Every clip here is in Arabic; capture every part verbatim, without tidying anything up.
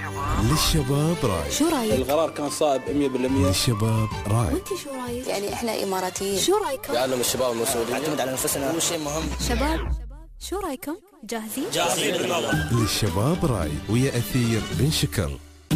للشباب راي. شو رايك؟ القرار كان صائب مية بالمية. للشباب راي. وانت شو رايك؟ يعني احنا اماراتيين. شو رايكم؟ يعلم الشباب المسؤولية، نعتمد على نفسنا، هو شيء مهم. شباب شو رايكم؟ جاهزين؟ جاهزين بإذن الله. للشباب راي ويا أثير بن شكر.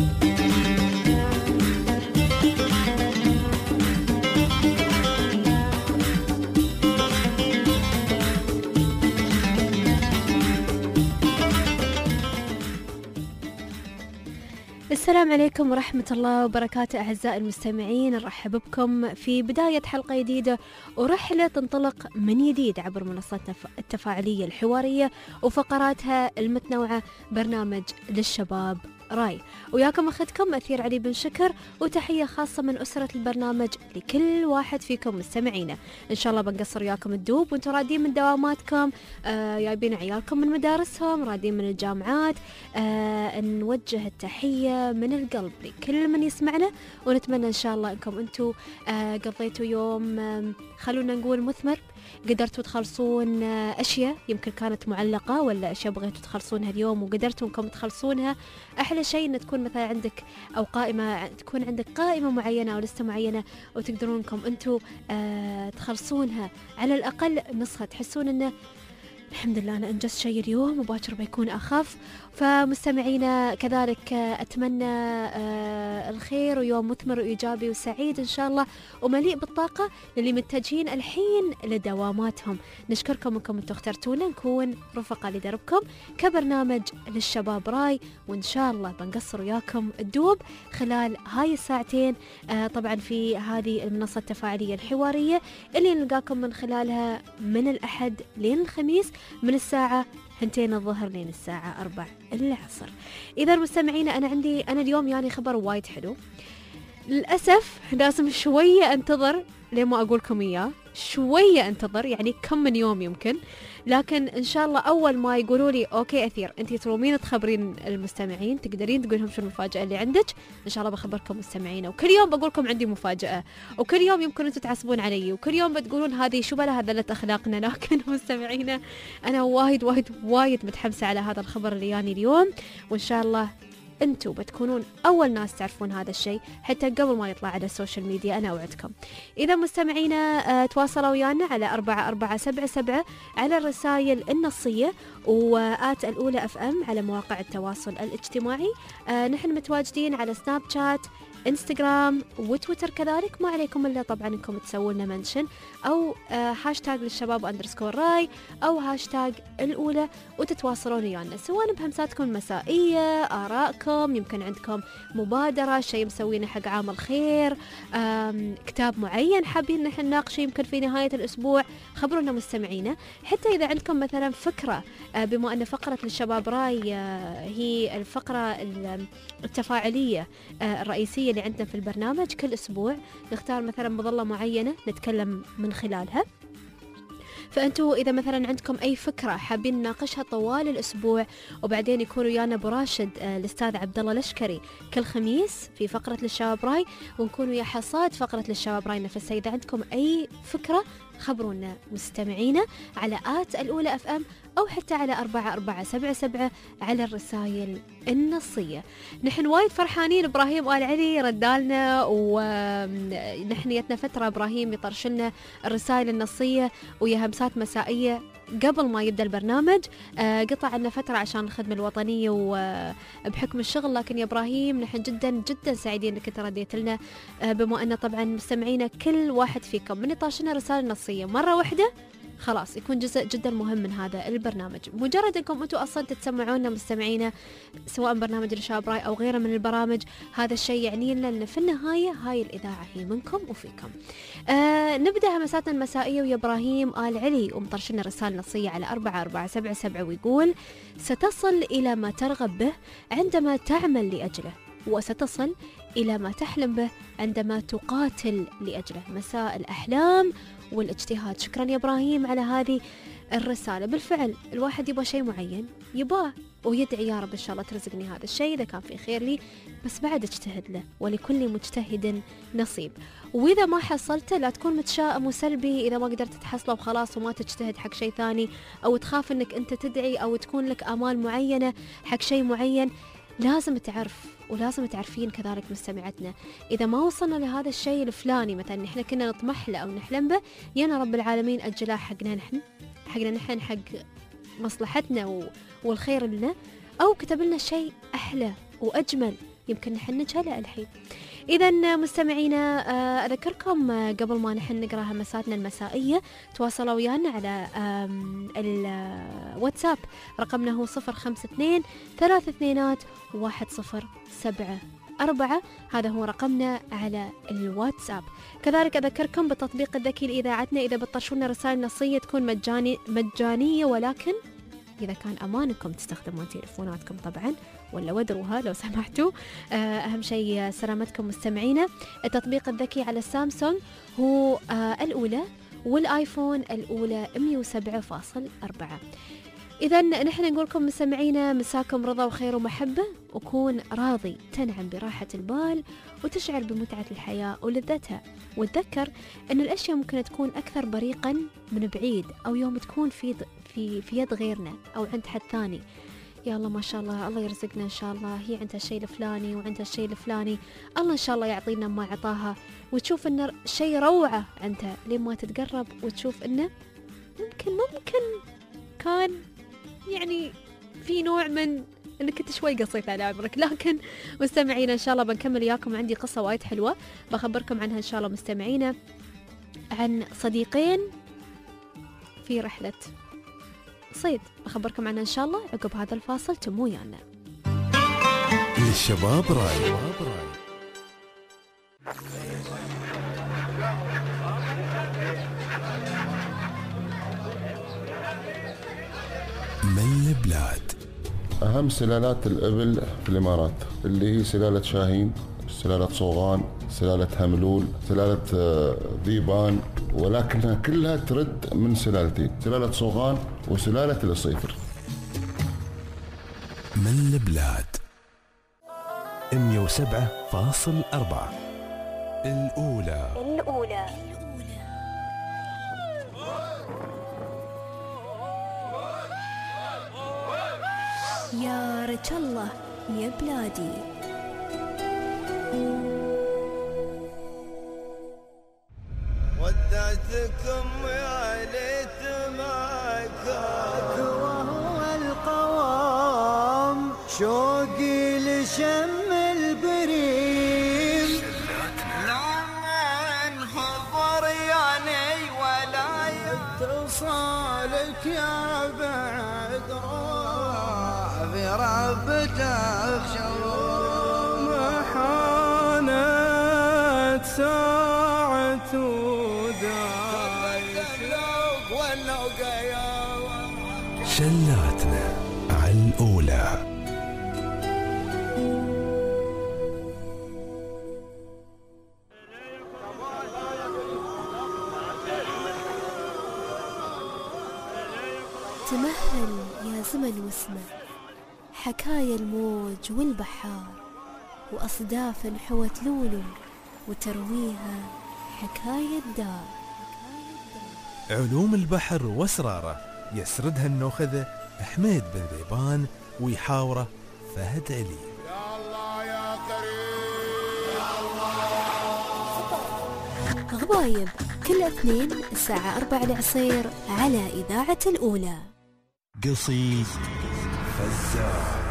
السلام عليكم ورحمة الله وبركاته أعزائي المستمعين، نرحب بكم في بداية حلقة جديدة ورحلة تنطلق من جديد عبر منصتنا التفاعلية الحوارية وفقراتها المتنوعة، برنامج للشباب راي. وياكم أخذكم أثير علي بن شكر، وتحية خاصة من أسرة البرنامج لكل واحد فيكم مستمعينا. إن شاء الله بنقصر وياكم الدوب وانتم رادين من دواماتكم، آه جايبين عيالكم من مدارسهم، رادين من الجامعات. آه نوجه التحية من القلب لكل من يسمعنا، ونتمنى إن شاء الله أنكم أنتم آه قضيتوا يوم آه خلونا نقول مثمر، قدرتوا تخلصون أشياء يمكن كانت معلقة، ولا أشياء بغيتوا تخلصونها اليوم وقدرتوا أنكم تخلصونها. أحلى شيء أن تكون مثلا عندك أو قائمة، تكون عندك قائمة معينة أو لستة معينة وتقدرون أنكم أنتوا آه تخلصونها على الأقل نسخة، تحسون أنه الحمد لله أنا أنجزت شيء اليوم وباكر بيكون أخف. فمستمعينا كذلك أتمنى آه الخير ويوم مثمر وإيجابي وسعيد إن شاء الله ومليء بالطاقة للي متجهين الحين لدواماتهم. نشكركم أنكم أنتم اخترتونا نكون رفقة لدربكم كبرنامج للشباب راي، وإن شاء الله بنقصر وياكم الدوب خلال هاي الساعتين آه طبعا في هذه المنصة التفاعلية الحوارية اللي نلقاكم من خلالها من الأحد لين الخميس من الساعة هنتين الظهر لين الساعة أربع العصر. إذا مستمعين أنا عندي أنا اليوم يعني خبر وايد حلو، للأسف لازم شوية أنتظر لما أقولكم إياه، شوية أنتظر يعني كم من يوم يمكن، لكن إن شاء الله أول ما يقولوا لي أوكي أثير أنتي ترومين تخبرين المستمعين، تقدرين تقولهم شو المفاجأة اللي عندك، إن شاء الله بخبركم مستمعين. وكل يوم بقولكم عندي مفاجأة، وكل يوم يمكن أنتوا تعصبون علي، وكل يوم بتقولون هذه شو بلا هذا لت أخلاقنا، لكن مستمعين أنا وايد وايد وايد متحمسة على هذا الخبر اللي ياني اليوم، وإن شاء الله انتوا بتكونون اول ناس تعرفون هذا الشيء حتى قبل ما يطلع على السوشيال ميديا، انا اوعدكم. اذا مستمعينا اه تواصلوا ويانا على أربعة أربعة سبعة سبعة على الرسائل النصية، وآت الأولى اف ام على مواقع التواصل الاجتماعي. اه نحن متواجدين على سناب شات، انستغرام وتويتر كذلك، ما عليكم الا طبعا انكم تسوون لنا منشن او آه هاشتاج للشباب اندرسكور راي او هاشتاج الاولى، وتتواصلون ويانا سواء بهمساتكم المسائيه، ارائكم، يمكن عندكم مبادره شيء مسوينه حق عام الخير، كتاب معين حابين نحن نناقشه يمكن في نهايه الاسبوع، خبرونا مستمعينا. حتى اذا عندكم مثلا فكره، آه بما ان فقره للشباب راي آه هي الفقره التفاعليه آه الرئيسيه اللي عندنا في البرنامج، كل أسبوع نختار مثلا مظلة معينة نتكلم من خلالها، فأنتوا إذا مثلا عندكم أي فكرة حابين نناقشها طوال الأسبوع وبعدين يكون ويانا براشد آه الأستاذ عبد الله الأشكري كل خميس في فقرة للشباب راي، ونكون ويا حصاد فقرة للشباب راي نفسها. إذا عندكم أي فكرة خبرونا مستمعينا على آت الأولى أف أم أو حتى على أربعة أربعة سبعة سبعة على الرسائل النصية. نحن وايد فرحانين، إبراهيم آل علي ردالنا، ونحن يتنا فترة إبراهيم يطرشلنا الرسائل النصية ويا همسات مسائية قبل ما يبدأ البرنامج. آه قطع لنا فترة عشان الخدمة الوطنية وبحكم الشغل، لكن يا إبراهيم نحن جدا جدا سعيدين انك انت رديت لنا، آه بما أن طبعا مستمعينا كل واحد فيكم من يطاشنا رسالة نصية مرة واحدة خلاص يكون جزء جدا مهم من هذا البرنامج. مجرد انكم انتم اصلا تتسمعونا مستمعينا سواء برنامج الشباب راي او غيره من البرامج، هذا الشيء يعني لنا ان في النهايه هاي الاذاعه هي منكم وفيكم. آه نبدا همساتنا المسائيه ويا ابراهيم آل علي ومطرشنا رساله نصيه على أربعة أربعة سبعة سبعة، ويقول: ستصل الى ما ترغب به عندما تعمل لاجله، وستصل إلى ما تحلم به عندما تقاتل لأجله. مساء الأحلام والاجتهاد. شكرا يا إبراهيم على هذه الرسالة. بالفعل الواحد يبغى شيء معين يبغاه ويدعي يا رب إن شاء الله ترزقني هذا الشيء إذا كان في خير لي، بس بعد اجتهد له، ولكل مجتهد نصيب. وإذا ما حصلته لا تكون متشائم وسلبي إذا ما قدرت تحصله وخلاص وما تجتهد حق شيء ثاني، أو تخاف إنك أنت تدعي أو تكون لك آمال معينة حق شيء معين. لازم تعرف ولازم تعرفين كذلك مستمعتنا، إذا ما وصلنا لهذا الشيء الفلاني مثلا إحنا كنا نطمح له أو نحلم به، يانا رب العالمين أجلاه حقنا نحن حقنا نحن حق مصلحتنا والخير لنا، أو كتب لنا شيء أحلى وأجمل يمكن نحن نجهله الحين. إذا مستمعينا أذكركم قبل ما نحن نقرأ همساتنا المسائية تواصلوا ويانا على الواتساب، رقمنا هو صفر خمسة اثنين ثلاث اثنينات واحد صفر سبعة أربعة، هذا هو رقمنا على الواتساب. كذلك أذكركم بالتطبيق الذكي لإذاعتنا، إذا بتطرشونا رسائل نصية تكون مجاني مجانية، ولكن إذا كان أمانكم تستخدمون تليفوناتكم طبعا، ولا ودروها لو سمحتوا. أهم شيء سلامتكم مستمعينا. التطبيق الذكي على السامسونج هو الأولى، والآيفون الأولى مية وسبعة فاصل أربعة. إذا نحن نقول لكم مستمعينا مساكم رضا وخير ومحبة، وكون راضي تنعم براحة البال وتشعر بمتعة الحياة ولذتها. وتذكر أن الأشياء ممكن تكون أكثر بريقا من بعيد، أو يوم تكون في في في يد غيرنا أو عند حد ثاني. يا الله ما شاء الله، الله يرزقنا إن شاء الله، هي عندها الشيء الفلاني وعندها الشيء الفلاني، الله إن شاء الله يعطينا ما عطاها، وتشوف إنه شيء روعة عندها لين ما تتقرب وتشوف إنه ممكن ممكن كان يعني في نوع من انك كنت شوي قصيت على عمرك. لكن مستمعينا ان شاء الله بنكمل وياكم، عندي قصة وايد حلوة بخبركم عنها ان شاء الله مستمعينا، عن صديقين في رحلة صيد، بخبركم عنها ان شاء الله عقب هذا الفاصل. تمو ويانا. للشباب راي. من البلاد. أهم سلالات الإبل في الإمارات اللي هي سلالة شاهين، سلالة صوغان، سلالة هملول، سلالة ذيبان، ولكنها كلها ترد من سلالتين، سلالة صوغان وسلالة الصيفر. من البلاد مية وسبعة فاصل أربعة. الأولى الأولى يا رجل الله يا بلادي. ودعتكم يا ليت معك وهو القوام، شوقي لشم البريم لمن حضر يعني ولا يتصالك يا بعد بربتك شوم حانت ساعة وداي شلاتنا على الأولى. تمهل يا زمن واسمع حكايا الموج والبحار، وأصداف حوت لولو وترويها حكاية دار. علوم البحر واسراره يسردها النوخذة حميد بن ذيبان، ويحاوره فهد علي. يا الله يا كريم يا الله. غبايب كل اثنين الساعة أربعة العصير على إذاعة الأولى. قصيد فزار.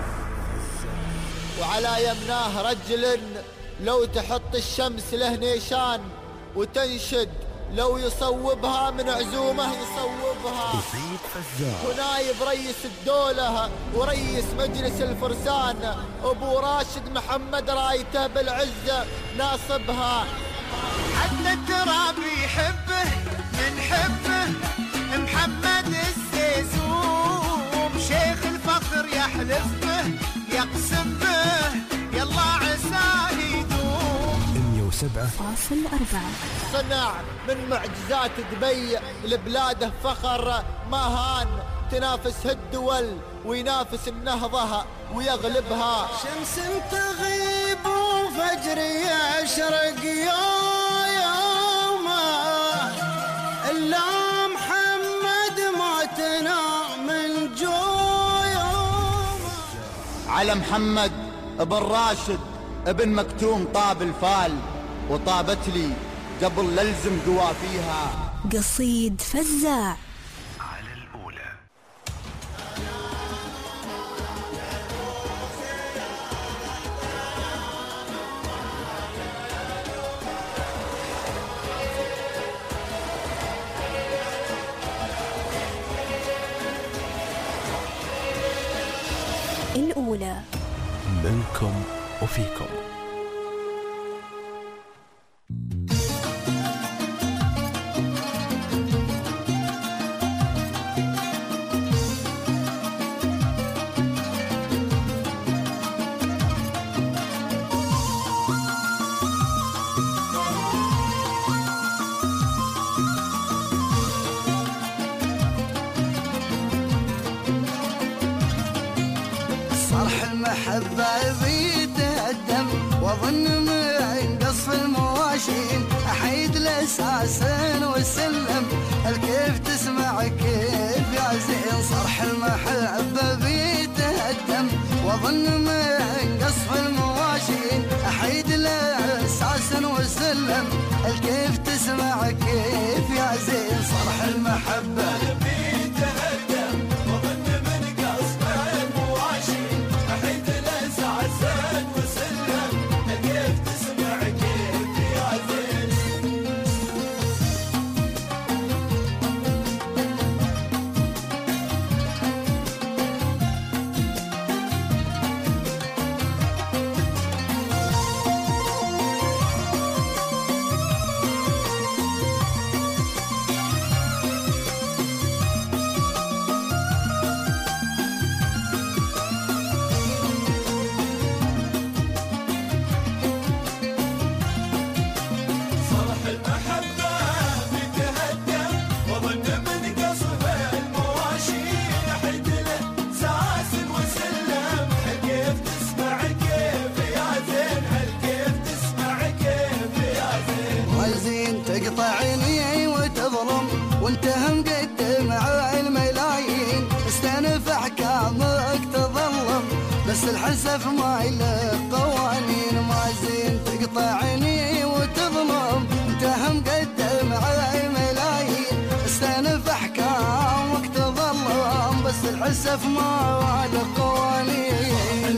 وعلى يمناه رجل لو تحط الشمس له نيشان، وتنشد لو يصوبها من عزومه يصوبها. قصيد فزار. ونايب رئيس الدولة ورئيس مجلس الفرسان أبو راشد محمد رايته بالعزة ناصبها. حتى التراب يحبه من حبه محمد السيسوم، شيخ الفخر يحلف به يقسم به يلا عساه يدوم. مية وسبعة فاصل أربعة. صنع من معجزات دبي لبلاده فخر، ما هان تنافسه الدول وينافس النهضة ويغلبها. شمس تغيب وفجر يشرق يا يومه، إلا محمد ما تنام من جو يومه. على محمد ابن راشد ابن مكتوم طاب الفال، وطابت لي قبل للزم قوافيها. قصيد فزاع على الأولى. الأولى منكم وفيكم. المحبة بيتهدم واظن من قصف المواشين احيد الاساس والسلم الكيف تسمع كيف يا زين. صرح المحبة بيتهدم واظن من قصف المواشين احيد الاساس والسلم الكيف تسمع كيف يا زين. صرح المحبة بيتهدم واظن من قصف المواشين احيد الاساس والسلم الكيف تسمع كيف يا زين. تقطعني وتظلم وانت هم قدم على الملايين استنف احكامك تظلم بس الحسف ما له قوانين. ما زين تقطعني وتظلم انت هم قدم على الملايين استنف احكامك تظلم بس الحسف ما له قوانين.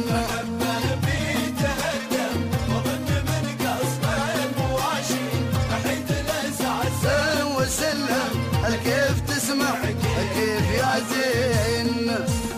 وسلم الكيف تسمع كيف يا زين.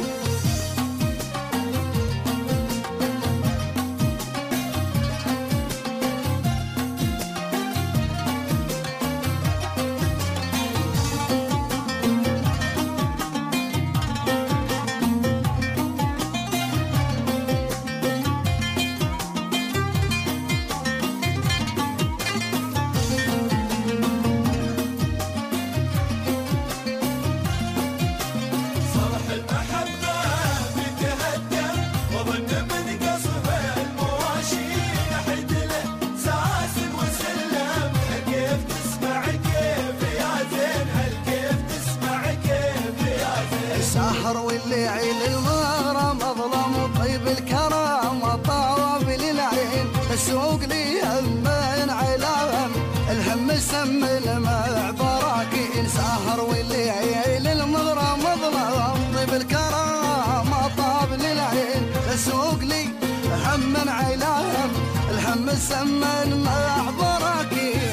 الساحر والليل المغرى مظلم وطيب الكرامة طاوب للعين السوق لي هم علام الهم سم المع براكين. ساحر والليل المغرى مظلم طيب الكرامة طاب للعين السوق لي هم علام الهم سم المع براكين.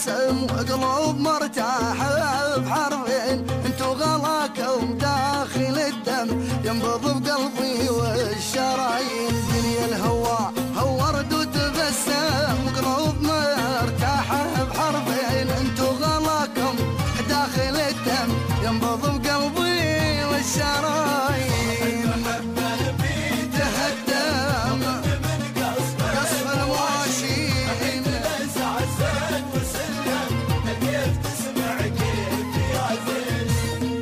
تبسم وقلوب مرتاحة بحرفين انتو غلاكم داخل الدم ينبض بقلبي والشرايين دنيا الهوا هورد وتبسم وقلوب مرتاحة بحرفين انتو غلاكم داخل الدم ينبض بقلبي والشرايين تهدم قصف المواشين كيف تسمع كيف يا زين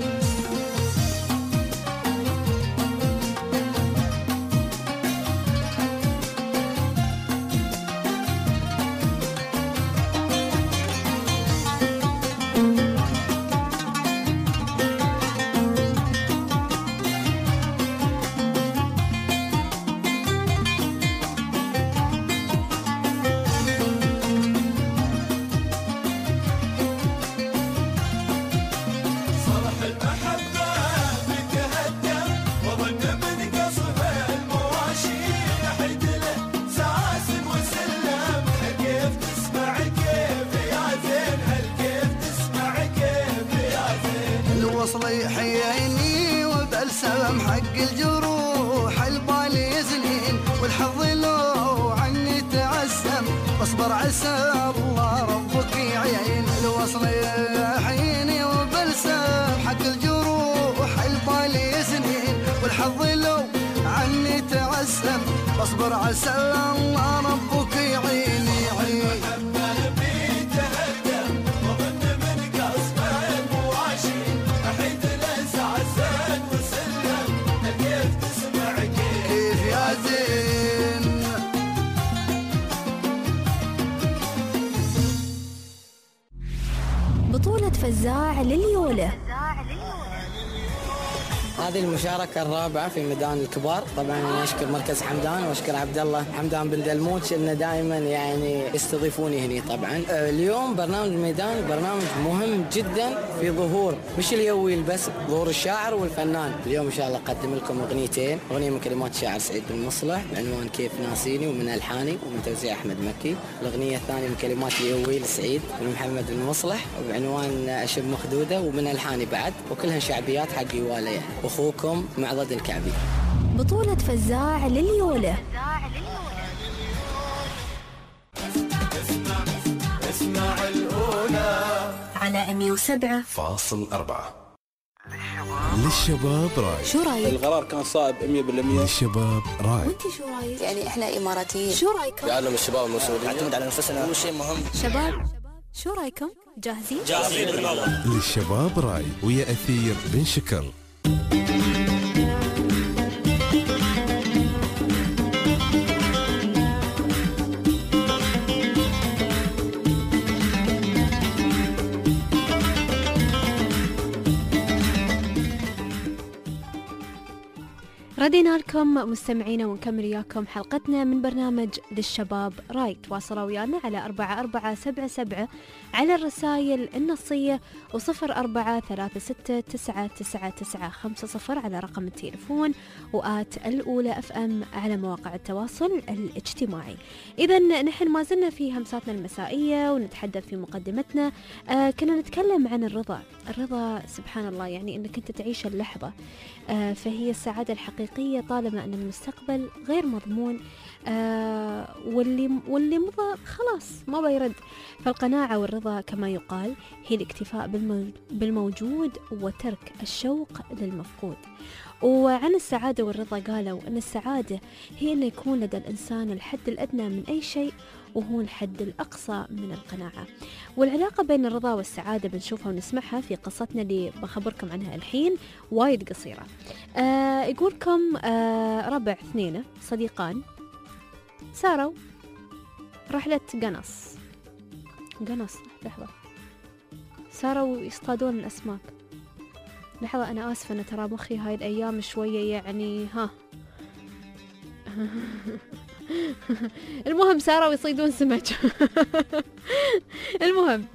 وصلي حييني وبالسلام حق الجروح البالي سنين والحظ لو عني تعسم واصبر عسى الله ربك يعين الوصلي حييني وبالسلام حق الجروح البالي سنين والحظ لو عني تعسم واصبر عسى الله ربك يعين يعين بطولة فزاع لليولة. هذه المشاركة الرابعة في ميدان الكبار. طبعا أنا أشكر مركز حمدان وأشكر عبد الله حمدان بن دلموتش إنه دائما يعني يستضيفوني هنا. طبعا اليوم برنامج الميدان برنامج مهم جدا في ظهور مش اليويل بس، ظهور الشاعر والفنان. اليوم إن شاء الله أقدم لكم أغنيتين، أغنية من كلمات الشاعر سعيد بن مصلح بعنوان كيف ناسيني ومن ألحاني ومن توزيع أحمد مكي. الأغنية الثانية من كلمات اليويل سعيد بن محمد بن مصلح وبعنوان أشب مخدودة ومن ألحاني بعد، وكلها شعبيات حق يواله يعني. أخوكم معضد الكعبي. بطولة فزاع لليولة. اسمع اسمع الأولى على مية وسبعة فاصل أربعة. للشباب راي. شو رايك؟ القرار كان صائب مية بالمية. للشباب راي. وانت شو رايك؟ يعني احنا اماراتيين. شو رايكم؟ يعلم الشباب المسؤولين نعتمد على نفسنا، هو شيء مهم. شباب شو رايكم؟ جاهزين؟ جاهزين بالنظر. للشباب راي ويا أثير بن شكر. ردينا لكم مستمعينا ونكمل وياكم حلقتنا من برنامج للشباب راي. تواصلوا ويانا على أربعة أربعة سبعة سبعة على الرسائل النصية وصفر أربعة ثلاثة ستة تسعة تسعة تسعة خمسة صفر على رقم التليفون وآت الأولى أف أم على مواقع التواصل الاجتماعي. إذا نحن ما زلنا في همساتنا المسائية ونتحدث في مقدمتنا. آه كنا نتكلم عن الرضا. الرضا سبحان الله يعني أنك أنت تعيش اللحظة، آه فهي السعادة الحقيقية طالما أن المستقبل غير مضمون، آه واللي واللي مضى خلاص ما بيرد. فالقناعة والرضا كما يقال هي الاكتفاء بالموجود وترك الشوق للمفقود. وعن السعادة والرضا قالوا أن السعادة هي أن يكون لدى الإنسان الحد الأدنى من أي شيء وهو الحد الأقصى من القناعة. والعلاقة بين الرضا والسعادة بنشوفها ونسمعها في قصتنا اللي بخبركم عنها الحين، وايد قصيرة. آه يقولكم آه ربع اثنين صديقان ساروا رحلة قنص قنص لحظة ساروا يصطادون الأسماك. لحظة أنا آسفة أنا ترى مخي هاي الأيام شوية يعني ها المهم ساروا يصيدون سمك. المهم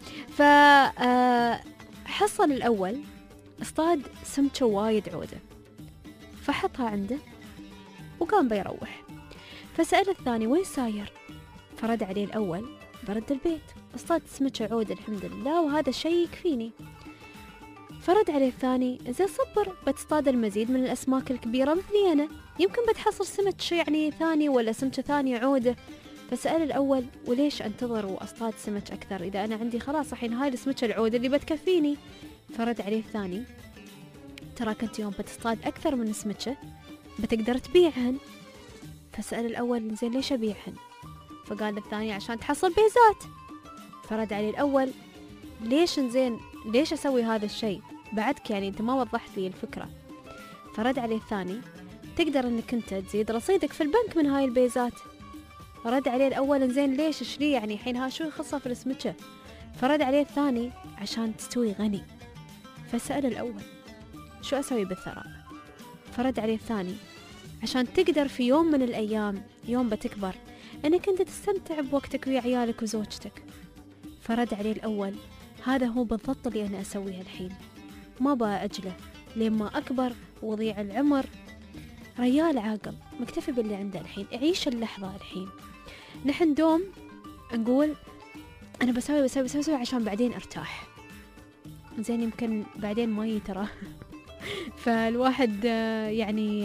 فحصل الأول اصطاد سمكة وايد عودة فحطها عنده وقام بيروح. فسأل الثاني وين ساير؟ فرد عليه الأول برد البيت، اصطاد سمكة عود الحمد لله وهذا الشيء يكفيني. فرد عليه الثاني: زين صبر، بتصطاد المزيد من الأسماك الكبيرة مثلي أنا، يمكن بتحصل سمك يعني ثاني ولا سمكة ثانية عودة. فسأل الأول: وليش أنتظر وأصطاد سمك أكثر إذا أنا عندي خلاص الحين هاي السمكة العودة اللي بتكفيني؟ فرد عليه الثاني: تراك أنت يوم بتصطاد أكثر من سمكة بتقدر تبيعهن. فسأل الأول: زين ليش أبيعهن؟ فقال الثاني: عشان تحصل بيزات. فرد عليه الأول: ليش زين ليش أسوي هذا الشيء؟ بعدك يعني أنت ما وضحت لي الفكرة. فرد عليه الثاني: تقدر أنك أنت تزيد رصيدك في البنك من هاي البيزات. فرد عليه الأول: زين ليش إيش لي يعني الحين ها شو يخصها في السمكة؟ فرد عليه الثاني: عشان تستوي غني. فسأل الأول: شو أسوي بالثراء؟ فرد عليه الثاني: عشان تقدر في يوم من الأيام يوم بتكبر أنك أنت تستمتع بوقتك ويا عيالك وزوجتك. فرد عليه الأول: هذا هو بالضبط اللي أنا أسويه الحين، ما بقى أجله لين ما أكبر وضيع العمر. ريال عاقل مكتفي باللي عنده الحين، عيش اللحظة الحين. نحن دوم نقول أنا بسوي بسوي بسوي, بسوي عشان بعدين أرتاح، زين يمكن بعدين ما يترى. فالواحد يعني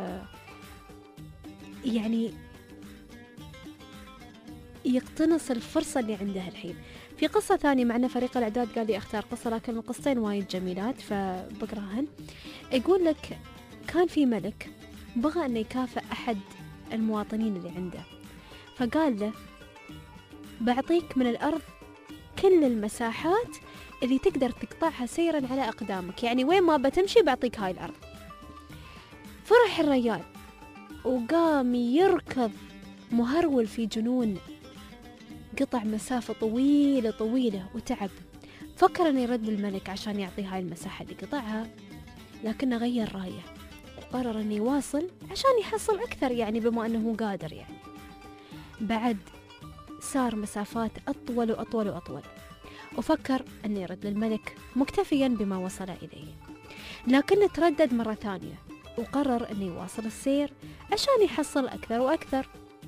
يعني يقتنص الفرصة اللي عنده الحين. في قصة ثانية معنا فريق الإعداد قال لي أختار قصة، لكن القصتين وايد جميلات فبقراهن. يقول لك كان في ملك بغى أنه يكافئ أحد المواطنين اللي عنده، فقال له: بعطيك من الأرض كل المساحات اللي تقدر تقطعها سيرا على أقدامك، يعني وين ما بتمشي بعطيك هاي الأرض. فرح الرجال وقام يركض مهرول في جنون، قطع مسافة طويلة طويلة وتعب. فكر أنه يرد الملك عشان يعطيه هاي المساحة اللي قطعها، لكنه غير رأيه وقرر أنه يواصل عشان يحصل أكثر، يعني بما أنه قادر. يعني بعد صار مسافات أطول وأطول وأطول، وفكر أنه يرد للملك مكتفيا بما وصل إليه، لكنه تردد مرة ثانية وقرر أنه يواصل السير عشان يحصل أكثر وأكثر.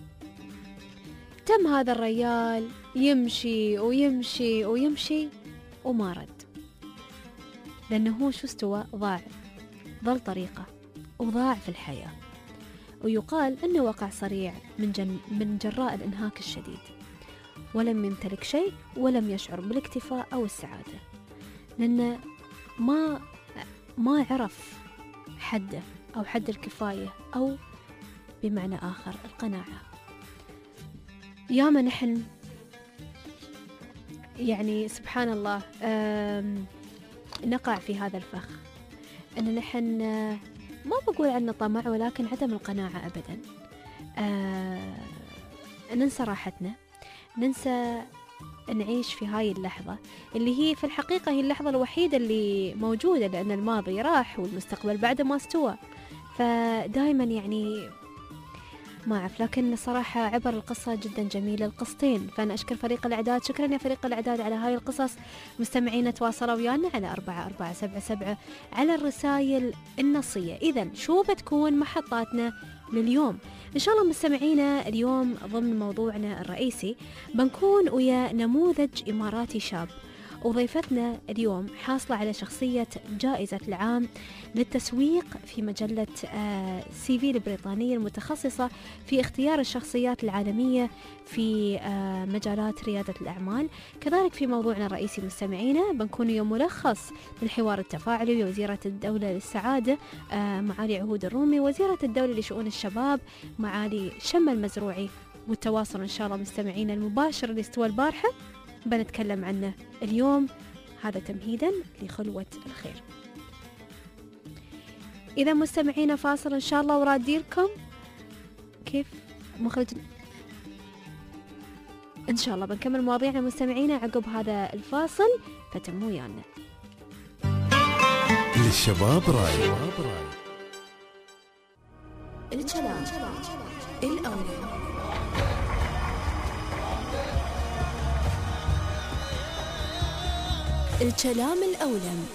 تم هذا الرجال يمشي ويمشي ويمشي وما رد، لأنه هو شو استوى ضاع، ضل طريقه وضاع في الحياة. ويقال أنه وقع صريع من, جن من جراء الإنهاك الشديد، ولم يمتلك شيء ولم يشعر بالاكتفاء أو السعادة، لأنه ما ما عرف حده أو حد الكفاية، أو بمعنى آخر القناعة. ياما نحن يعني سبحان الله نقع في هذا الفخ، أن نحن ما بقول عنه طمع ولكن عدم القناعة أبدا. ننسى راحتنا، ننسى نعيش في هاي اللحظة اللي هي في الحقيقة هي اللحظة الوحيدة اللي موجودة، لأن الماضي راح والمستقبل بعده ما استوى. فدائما يعني ما أعرف، لكن صراحة عبر القصة جدا جميلة القصتين. فأنا أشكر فريق الإعداد، شكرا يا فريق الإعداد على هاي القصص. مستمعين تواصلوا ويانا على أربعة أربعة سبعة سبعة على الرسائل النصية. إذن شو بتكون محطاتنا لليوم؟ إن شاء الله مستمعينا اليوم ضمن موضوعنا الرئيسي بنكون ويا نموذج إماراتي شاب، وضيفتنا اليوم حاصلة على شخصية جائزة العام للتسويق في مجلة سي في البريطانية المتخصصة في اختيار الشخصيات العالمية في مجالات ريادة الأعمال. كذلك في موضوعنا الرئيسي مستمعينا بنكون يوم ملخص للحوار التفاعلي ووزيرة الدولة للسعادة معالي عهود الرومي، وزيرة الدولة لشؤون الشباب معالي شم المزروعي، والتواصل إن شاء الله مستمعينا المباشر اللي استوى البارحة بنتكلم عنه اليوم. هذا تمهيدا لخلوة الخير. إذا مستمعين فاصل إن شاء الله ورادي لكم كيف مخرج إن شاء الله بنكمل مواضيعنا مستمعينا عقب هذا الفاصل، فتموا ويانا. للشباب راي الكلام الأولى. الكلام الأولم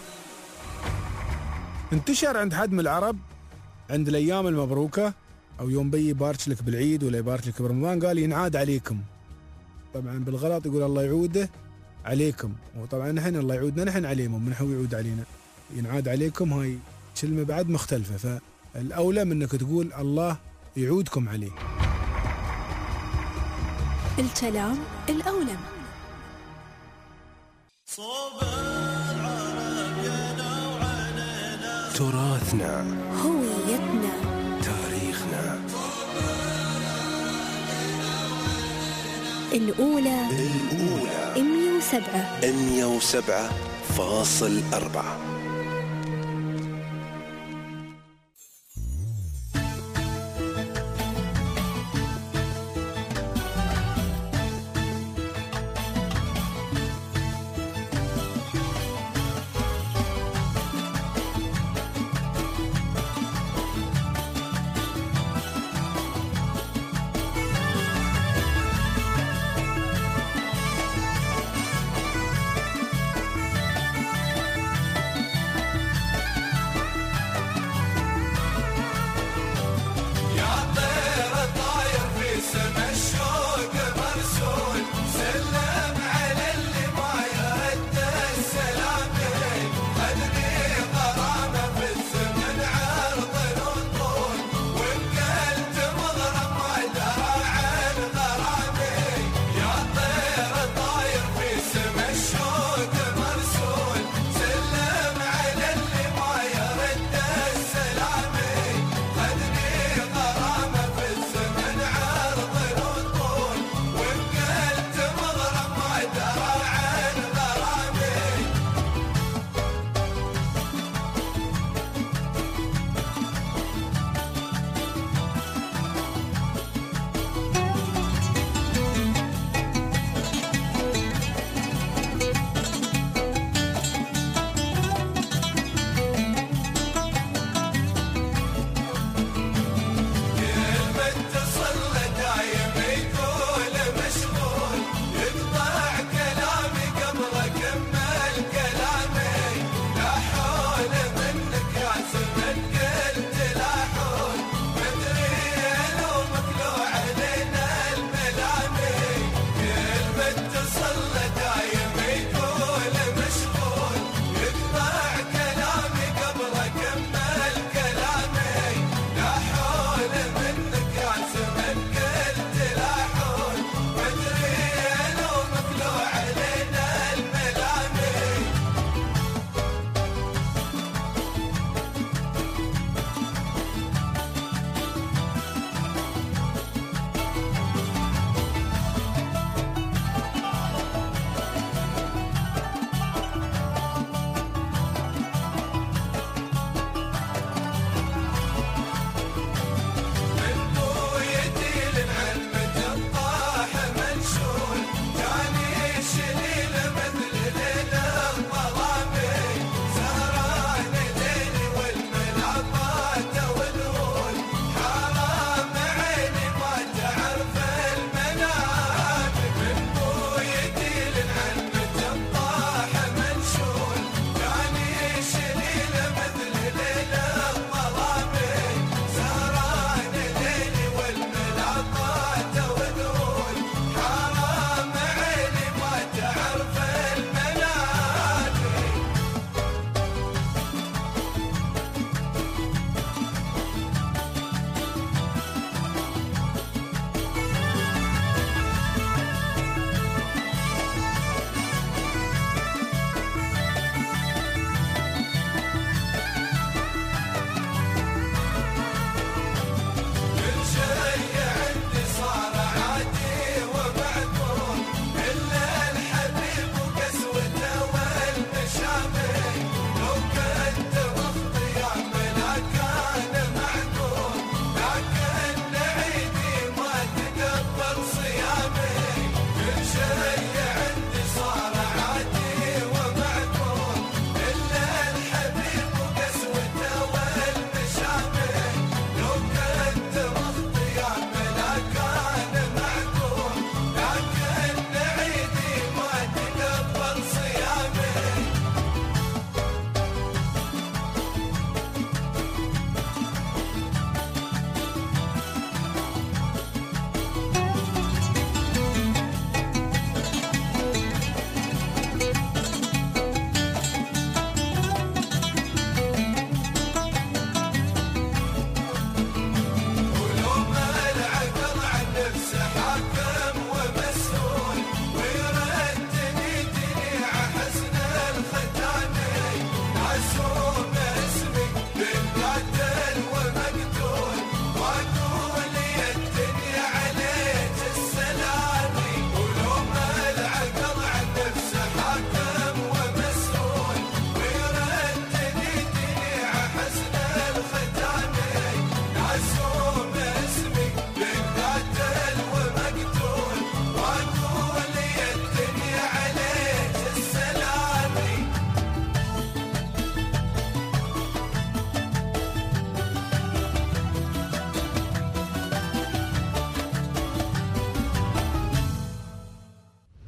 انتشر عند حد من العرب عند الأيام المبروكة أو يوم بي يبارك لك بالعيد ولا يبارك لك برمضان، قال ينعاد عليكم. طبعا بالغلط يقول الله يعوده عليكم، وطبعا نحن الله يعودنا نحن عليهم، من هو يعود علينا ينعاد عليكم، هاي كلمة بعد مختلفة، فالأولى من انك تقول الله يعودكم عليه. الكلام الأولى. تراثنا، هويتنا، تاريخنا. الأولى الأولى مية وسبعة مية وسبعة فاصل أربعة.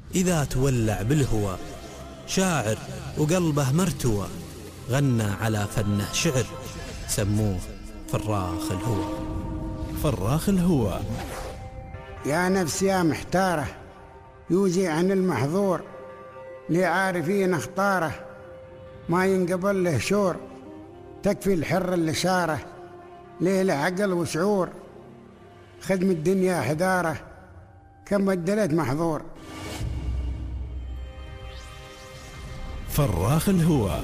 إذا تولع بالهوى، شاعر وقلبه مرتوى، غنى على فنه شعر، سموه فراخ الهوى. فراخ الهوى. يا نفس يا محتارة، يوزي عن المحظور، لعارفين اختاره، ما ينقبل له شور، تكفي الحر الإشارة، ليلة عقل وشعور، خدم الدنيا حدارة، كم بدلت محظور. فراخ الهوى.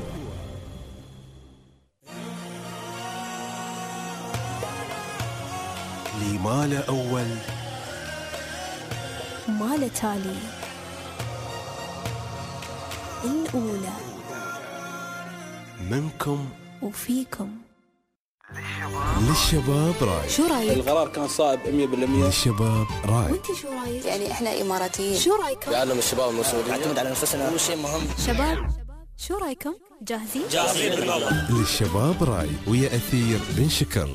لي ما له أول ما له تالي، الأولى منكم وفيكم. للشباب راي. شو رايك؟ القرار كان صائب مية بالمية. للشباب راي. وانت شو رايك؟ يعني احنا إماراتيين، شو رايكم؟ يعلم الشباب المسؤولين، نعتمد على نفسنا، هو شيء مهم. شباب شو رايكم؟ جاهزين؟ جاهزين بالموضوع. للشباب راي ويا أثير بن شكر.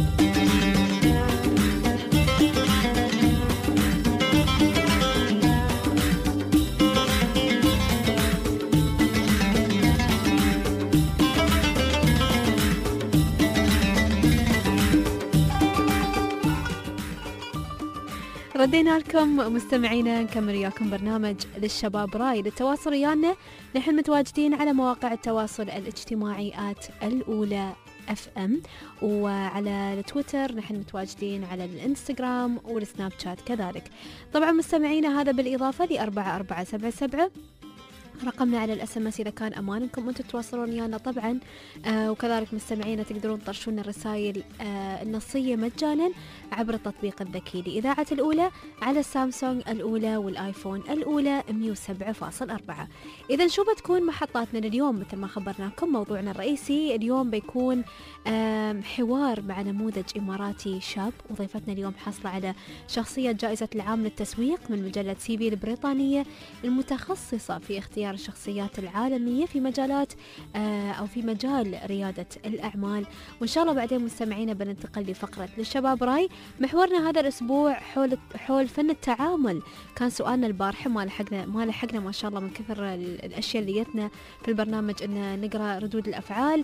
ردينا لكم مستمعينا، نكمل وياكم برنامج للشباب راي. للتواصل ويانا نحن متواجدين على مواقع التواصل الاجتماعي آت الأولى اف ام، وعلى التويتر نحن متواجدين على الانستغرام والسناب شات كذلك. طبعا مستمعينا هذا بالإضافة لأربعة أربعة سبعة سبعة رقمنا على الاس ام اس اذا كان امانكم وانتم تتواصلون ويانا طبعا. آه وكذلك مستمعينا تقدرون تطرشون الرسائل آه النصيه مجانا عبر التطبيق الذكي لإذاعة الأولى على السامسونج الأولى والآيفون الأولى مية وسبعة فاصلة أربعة. إذا شو بتكون محطاتنا اليوم؟ مثل ما خبرناكم موضوعنا الرئيسي اليوم بيكون آه حوار مع نموذج إماراتي شاب، وضيفتنا اليوم حاصلة على شخصية جائزة العام للتسويق من مجلة سي بي البريطانية المتخصصة في اختيار الشخصيات العالمية في مجالات آه أو في مجال ريادة الأعمال. وإن شاء الله بعدين مستمعينا بننتقل لفقرة للشباب راي. محورنا هذا الأسبوع حول حول فن التعامل. كان سؤالنا البارحة ما لحقنا ما لحقنا ما شاء الله من كثر الأشياء اللي جتنا في البرنامج إن نقرأ ردود الأفعال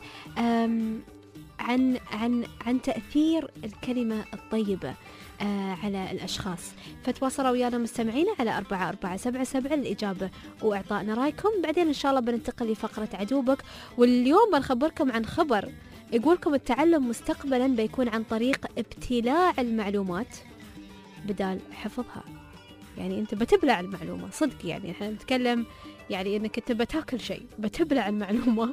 عن عن عن تأثير الكلمة الطيبة آه على الأشخاص. فتواصلوا ويانا مستمعين على أربعة أربعة سبعة سبعة الإجابة وإعطائنا رأيكم. بعدين إن شاء الله بننتقل لفقرة عدوبك، واليوم بنخبركم عن خبر يقولكم التعلم مستقبلا بيكون عن طريق ابتلاع المعلومات بدال حفظها. يعني أنت بتبلع المعلومة صدق، يعني احنا نتكلم يعني إنك أنت بتاكل شيء بتبلع المعلومة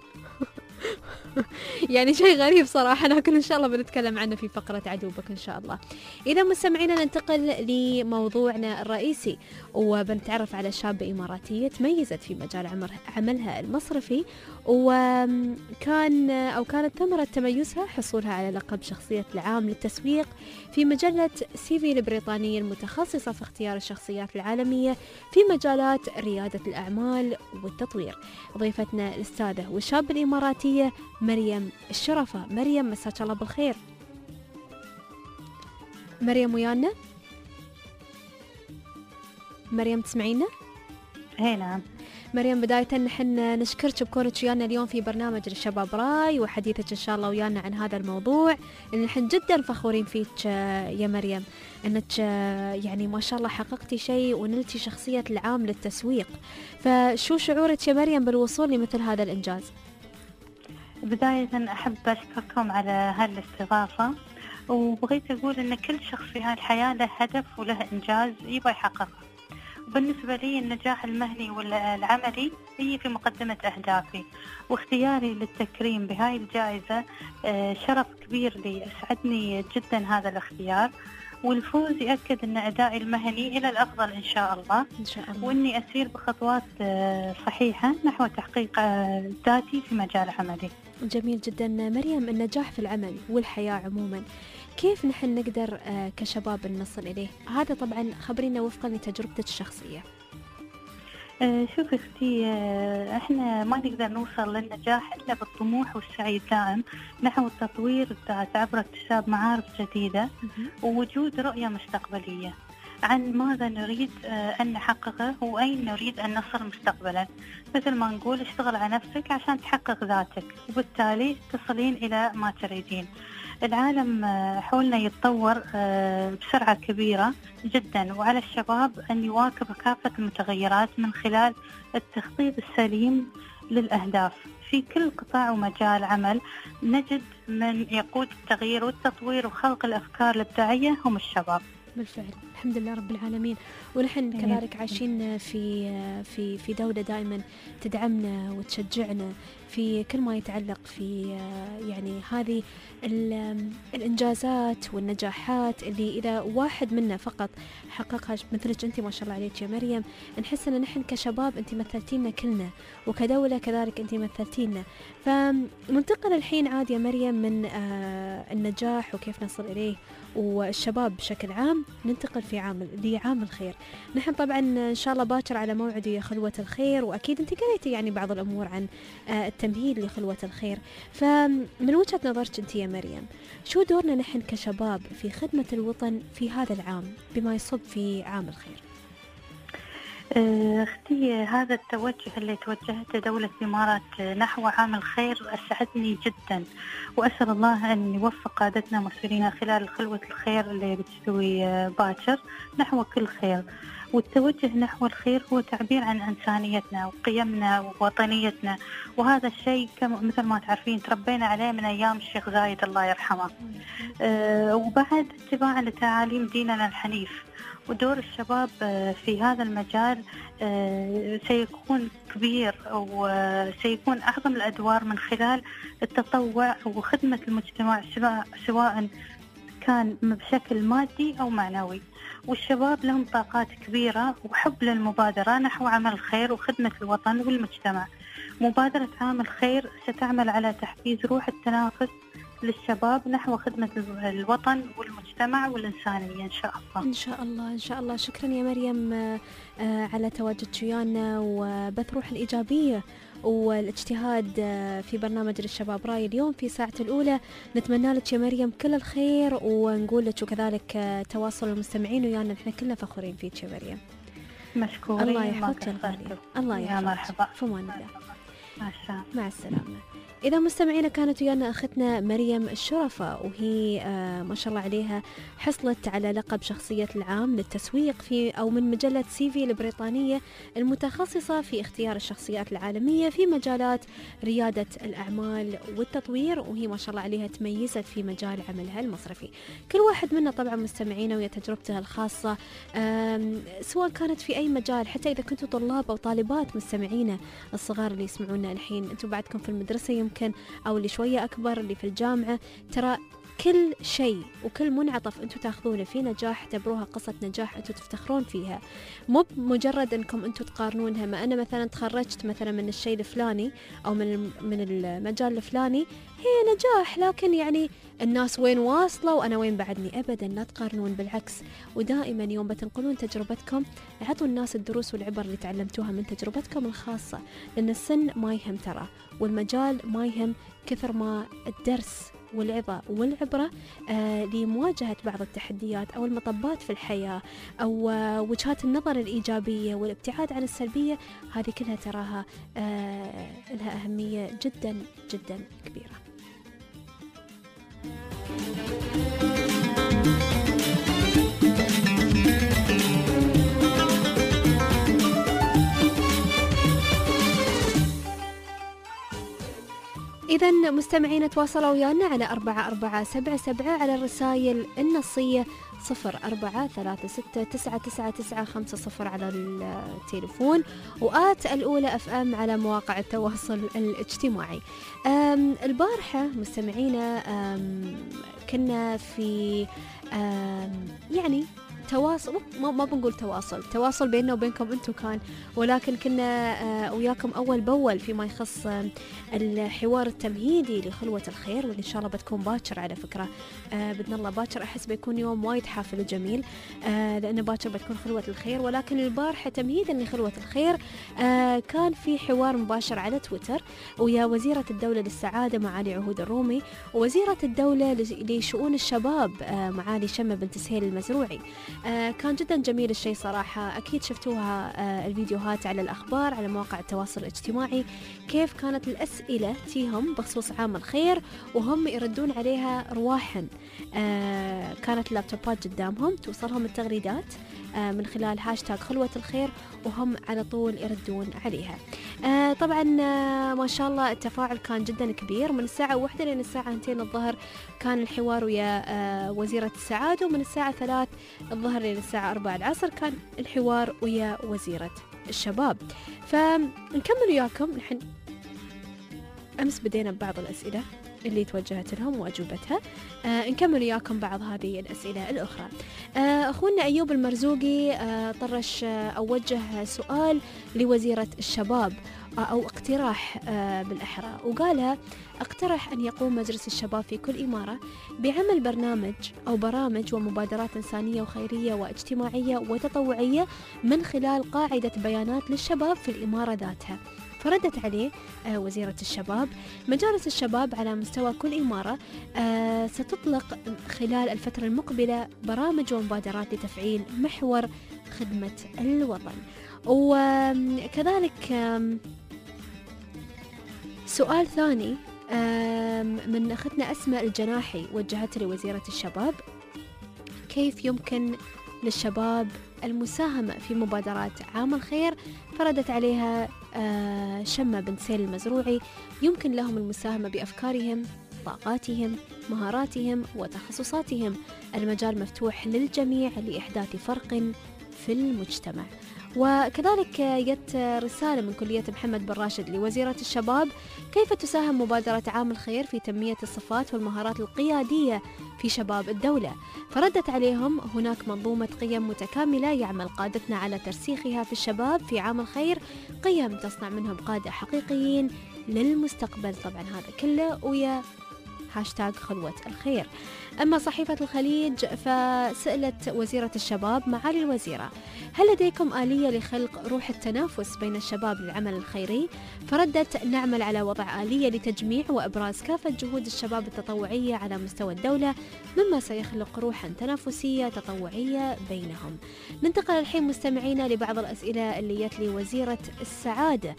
يعني شيء غريب صراحة، لكن إن شاء الله بنتكلم عنه في فقرة عدوبك إن شاء الله. إذا مستمعينا ننتقل لموضوعنا الرئيسي، وبنتعرف على شابة إماراتية تميزت في مجال عملها المصرفي، وكان أو كانت ثمرة تميزها حصولها على لقب شخصية العام للتسويق في مجلة سي في البريطانية المتخصصة في اختيار الشخصيات العالمية في مجالات ريادة الأعمال والتطوير. ضيفتنا الأستاذة والشابة الإماراتية مريم الشرفة. مريم مساك الله بالخير. مريم ويانا؟ مريم تسمعينا؟ اي نعم. مريم بداية نحن نشكرك بكونك ويانا اليوم في برنامج الشباب راي وحديثك إن شاء الله ويانا عن هذا الموضوع اللي نحن جدا فخورين فيك يا مريم، أنك يعني ما شاء الله حققتي شيء ونلتي شخصية العام للتسويق. فشو شعورك يا مريم بالوصول لمثل هذا الإنجاز؟ بداية أحب أشكركم على هالاستضافة، وبغيت أقول أن كل شخص في هالحياة له هدف وله إنجاز يبغى يحققه. وبالنسبة لي النجاح المهني والعملي هي في مقدمة أهدافي، واختياري للتكريم بهاي الجائزة شرف كبير لي، أسعدني جدا هذا الاختيار، والفوز يأكد أن أدائي المهني إلى الأفضل إن شاء الله، إن شاء الله. وإني أسير بخطوات صحيحة نحو تحقيق ذاتي في مجال عملي. جميل جدا مريم. النجاح في العمل والحياة عموما كيف نحن نقدر كشباب نصل إليه؟ هذا طبعا خبرينا وفقا لتجربتك الشخصية. شوف اختي، احنا ما نقدر نوصل للنجاح الا بالطموح والسعي الدائم نحو التطوير الذات عبر اكتساب معارف جديدة ووجود رؤية مستقبلية. عن ماذا نريد أن نحققه وأين نريد أن نصل مستقبلا. مثل ما نقول اشتغل على نفسك عشان تحقق ذاتك، وبالتالي تصلين إلى ما تريدين. العالم حولنا يتطور بسرعة كبيرة جدا، وعلى الشباب أن يواكب كافة المتغيرات من خلال التخطيط السليم للأهداف. في كل قطاع ومجال عمل نجد من يقود التغيير والتطوير وخلق الأفكار الإبداعية هم الشباب. بالفعل الحمد لله رب العالمين. ونحن كذلك عايشين في في في دولة دائما تدعمنا وتشجعنا في كل ما يتعلق في يعني هذه الإنجازات والنجاحات اللي إذا واحد منا فقط حققها مثلك أنت ما شاء الله عليك يا مريم، نحس أن نحن كشباب أنت مثلتينا كلنا، وكدولة كذلك أنت مثلتينا. فننتقل الحين عاد يا مريم من النجاح وكيف نصل إليه والشباب بشكل عام، ننتقل في عام لعام الخير. نحن طبعا إن شاء الله باكر على موعد يا خلوة الخير، وأكيد أنت قريتي يعني بعض الأمور عن التمهيد لخلوة الخير. فمن وجهة نظرك أنت يا مريم، شو دورنا نحن كشباب في خدمة الوطن في هذا العام بما يصب في عام الخير؟ اختي، هذا التوجه اللي توجهته دولة الإمارات نحو عام الخير أسعدني جدا، وأسأل الله أن يوفق قادتنا مسؤولين خلال خلوة الخير اللي بتسوي باكر نحو كل خير. والتوجه نحو الخير هو تعبير عن إنسانيتنا وقيمنا ووطنيتنا، وهذا الشيء مثل ما تعرفين تربينا عليه من أيام الشيخ زايد الله يرحمه، أه وبعد اتباعا لتعاليم ديننا الحنيف. ودور الشباب في هذا المجال سيكون كبير، وسيكون أعظم الأدوار من خلال التطوع وخدمة المجتمع سواء كان بشكل مادي أو معنوي. والشباب لهم طاقات كبيرة وحب للمبادرة نحو عمل الخير وخدمة الوطن والمجتمع. مبادرة عام الخير ستعمل على تحفيز روح التنافس للشباب نحو خدمة الوطن والمجتمع والإنسانية إن شاء الله. إن شاء الله إن شاء الله. شكرا يا مريم على تواجدك ويانا وبث روح الإيجابية والاجتهاد في برنامج للشباب راي اليوم في ساعة الأولى. نتمنى لك يا مريم كل الخير، ونقول لك وكذلك تواصل المستمعين ويانا، نحن كلنا فخورين فيك يا مريم. مشكورين. الله يحفظك يا غالية. الله يحفظك. يا مرحبا. في أمان الله. مع السلامة. إذا مستمعينا كانت ويانا أختنا مريم الشرفة، وهي آه ما شاء الله عليها حصلت على لقب شخصية العام للتسويق في أو من مجلة سيفي البريطانية المتخصصة في اختيار الشخصيات العالمية في مجالات ريادة الأعمال والتطوير، وهي ما شاء الله عليها تميزت في مجال عملها المصرفي. كل واحد منا طبعا مستمعينا ويا تجربته الخاصة سواء كانت في أي مجال، حتى إذا كنتوا طلاب أو طالبات مستمعينا الصغار اللي يسمعونا الحين، أنتوا بعدكم في المدرسة يمكن أو اللي شوية أكبر اللي في الجامعة، ترى كل شيء وكل منعطف أنتوا تاخذونه في نجاح اعتبروها قصة نجاح أنتوا تفتخرون فيها، مو مجرد أنكم أنتوا تقارنونها. ما أنا مثلا تخرجت مثلا من الشيء الفلاني أو من من المجال الفلاني هي نجاح، لكن يعني الناس وين واصلة وأنا وين بعدني؟ أبدا، لا تقارنون، بالعكس. ودائما يوم بتنقلون تجربتكم عطوا الناس الدروس والعبر اللي تعلمتوها من تجربتكم الخاصة، لأن السن ما يهم ترى، والمجال ما يهم كثر ما الدرس والعظة والعبرة آه لمواجهة بعض التحديات أو المطبات في الحياة أو آه وجهات النظر الإيجابية والابتعاد عن السلبية، هذه كلها تراها آه لها أهمية جدا جدا كبيرة. إذا مستمعين تواصلوا ويانا على أربعة أربعة سبعة سبعة على الرسائل النصية صفر أربعة ثلاثة ستة تسعة تسعة تسعة خمسة صفر على التليفون، وآت الأولى أف أم على مواقع التواصل الاجتماعي. البارحة مستمعينا كنا في يعني تواصل، ما, ما بنقول تواصل تواصل بيننا وبينكم أنتم كان، ولكن كنا آه وياكم أول بأول فيما يخص آه الحوار التمهيدي لخلوة الخير، واللي إن شاء الله بتكون باكر على فكرة آه بإذن الله. باكر أحس بيكون يوم وايد حافل وجميل آه لأن باكر بتكون خلوة الخير، ولكن البارحة تمهيدا لخلوة الخير آه كان في حوار مباشر على تويتر ويا وزيرة الدولة للسعادة معالي عهود الرومي، ووزيرة الدولة لشؤون الشباب آه معالي شمة بنت سهيل المزروعي. آه كان جدا جميل الشيء صراحة. أكيد شفتوها آه الفيديوهات على الأخبار على مواقع التواصل الاجتماعي، كيف كانت الأسئلة تيهم بخصوص عام الخير وهم يردون عليها رواحا. آه كانت اللابتوبات قدامهم توصلهم التغريدات آه من خلال هاشتاج خلوة الخير وهم على طول يردون عليها. آه طبعا آه ما شاء الله التفاعل كان جدا كبير. من الساعة واحدة لين الساعة اثنتين الظهر كان الحوار ويا آه وزيرة السعادة، ومن الساعة ثلاث الظهر لين الساعة أربعة العصر كان الحوار ويا وزيرة الشباب. فنكمل وياكم نحن. أمس بدينا ببعض الأسئلة اللي توجهت لهم وأجوبتها. آه نكمل وياكم بعض هذه الأسئلة الأخرى. آه أخونا أيوب المرزوقي آه طرش آه أو وجه سؤال لوزيرة الشباب آه أو اقتراح آه بالأحرى، وقالها اقترح أن يقوم مجلس الشباب في كل إمارة بعمل برنامج أو برامج ومبادرات إنسانية وخيرية واجتماعية وتطوعية من خلال قاعدة بيانات للشباب في الإمارة ذاتها. فردت عليه آه وزيرة الشباب: مجالس الشباب على مستوى كل إمارة آه ستطلق خلال الفترة المقبلة برامج ومبادرات لتفعيل محور خدمة الوطن. وكذلك سؤال ثاني من أختنا أسماء الجناحي وجهته لوزيرة الشباب: كيف يمكن للشباب المساهمة في مبادرات عام الخير؟ فردت عليها آه شمة بن سيل المزروعي: يمكن لهم المساهمة بأفكارهم، طاقاتهم، مهاراتهم وتخصصاتهم. المجال مفتوح للجميع لإحداث فرق في المجتمع. وكذلك جت رسالة من كلية محمد بن راشد لوزيرة الشباب: كيف تساهم مبادرة عام الخير في تنمية الصفات والمهارات القيادية في شباب الدولة؟ فردت عليهم: هناك منظومة قيم متكاملة يعمل قادتنا على ترسيخها في الشباب في عام الخير، قيم تصنع منهم قادة حقيقيين للمستقبل. طبعا هذا كله ويا هاشتاج خلوة الخير. أما صحيفة الخليج فسألت وزيرة الشباب: معالي الوزيرة، هل لديكم آلية لخلق روح التنافس بين الشباب للعمل الخيري؟ فردت: نعمل على وضع آلية لتجميع وإبراز كافة جهود الشباب التطوعية على مستوى الدولة، مما سيخلق روحا تنافسية تطوعية بينهم. ننتقل الحين مستمعينا لبعض الأسئلة اللي جت لي وزيرة السعادة.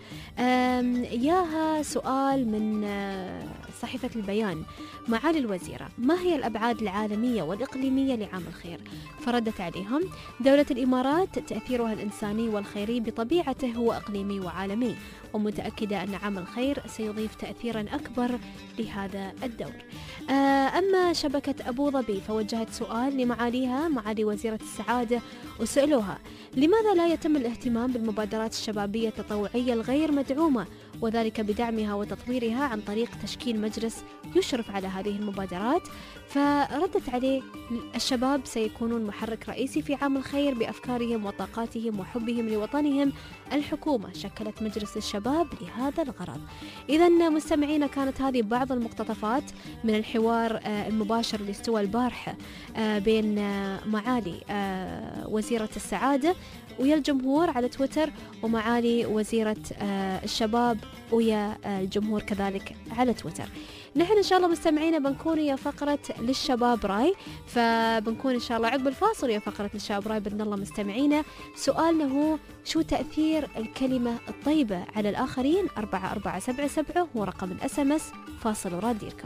ياها سؤال من صحيفة البيان: معالي الوزيرة، ما هي الأبعاد العالمية والإقليمية لعام الخير؟ فردت عليهم: دولة الإمارات تأثيرها الإنساني والخيري بطبيعته هو إقليمي وعالمي، ومتأكدة أن عام الخير سيضيف تأثيرا أكبر لهذا الدور. أما شبكة أبو ظبي فوجهت سؤال لمعاليها معالي وزيرة السعادة وسألوها: لماذا لا يتم الاهتمام بالمبادرات الشبابية التطوعية الغير مدعومة، وذلك بدعمها وتطويرها عن طريق تشكيل مجلس يشرف على هذه المبادرات؟ فردت عليه: الشباب سيكونون محرك رئيسي في عام الخير بأفكارهم وطاقاتهم وحبهم لوطنهم. الحكومة شكلت مجلس الشباب لهذا الغرض. إذا مستمعينا، كانت هذه بعض المقتطفات من الحوار المباشر اللي استوى البارحة بين معالي وزيرة السعادة ويا الجمهور على تويتر، ومعالي وزيرة الشباب ويا الجمهور كذلك على تويتر. نحن إن شاء الله مستمعينا بنكون يا فقرة للشباب راي، فبنكون إن شاء الله عقب الفاصل يا فقرة للشباب راي بإذن الله مستمعينا. سؤالنا هو: شو تأثير الكلمة الطيبة على الآخرين؟ أربعة أربعة سبعة سبعة هو رقم الأس أم أس. فاصل وراديركم.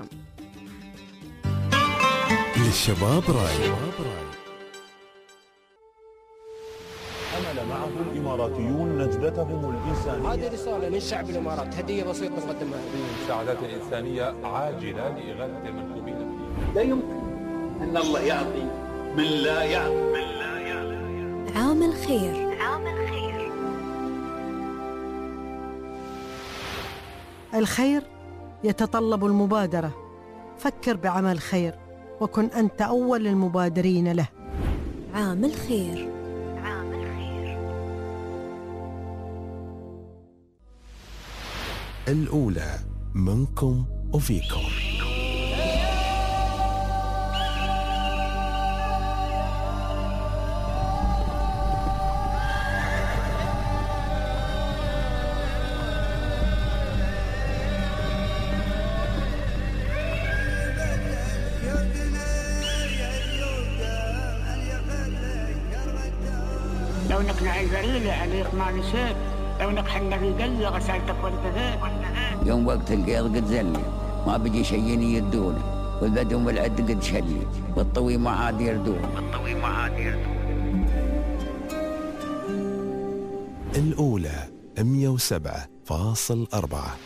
للشباب راي. حمل معه الإماراتيون نجدتهم الإنسانية. هذه رسالة من شعب الإمارات، هدية بسيطة نقدمها. مساعدات إنسانية عاجلة لإغاثة المنكوبين. لا يمكن أن الله يعطي من لا يعلم. من لا يعلم. عام الخير. عام الخير. الخير يتطلب المبادرة. فكر بعمل خير وكن أنت أول المبادرين له. عام الخير. الأولى منكم وفيكم. البريلة عليك ما نسيت لو نقحنا في قلة غسالتك والبذات. يوم وقت القيض قد زلي ما بيجي شيء يردونه، والبدو والعد قد شلي والطوي ما عاد يردون والطوي ما عاد يردون. الأولى مية وسبعة فاصل أربعة.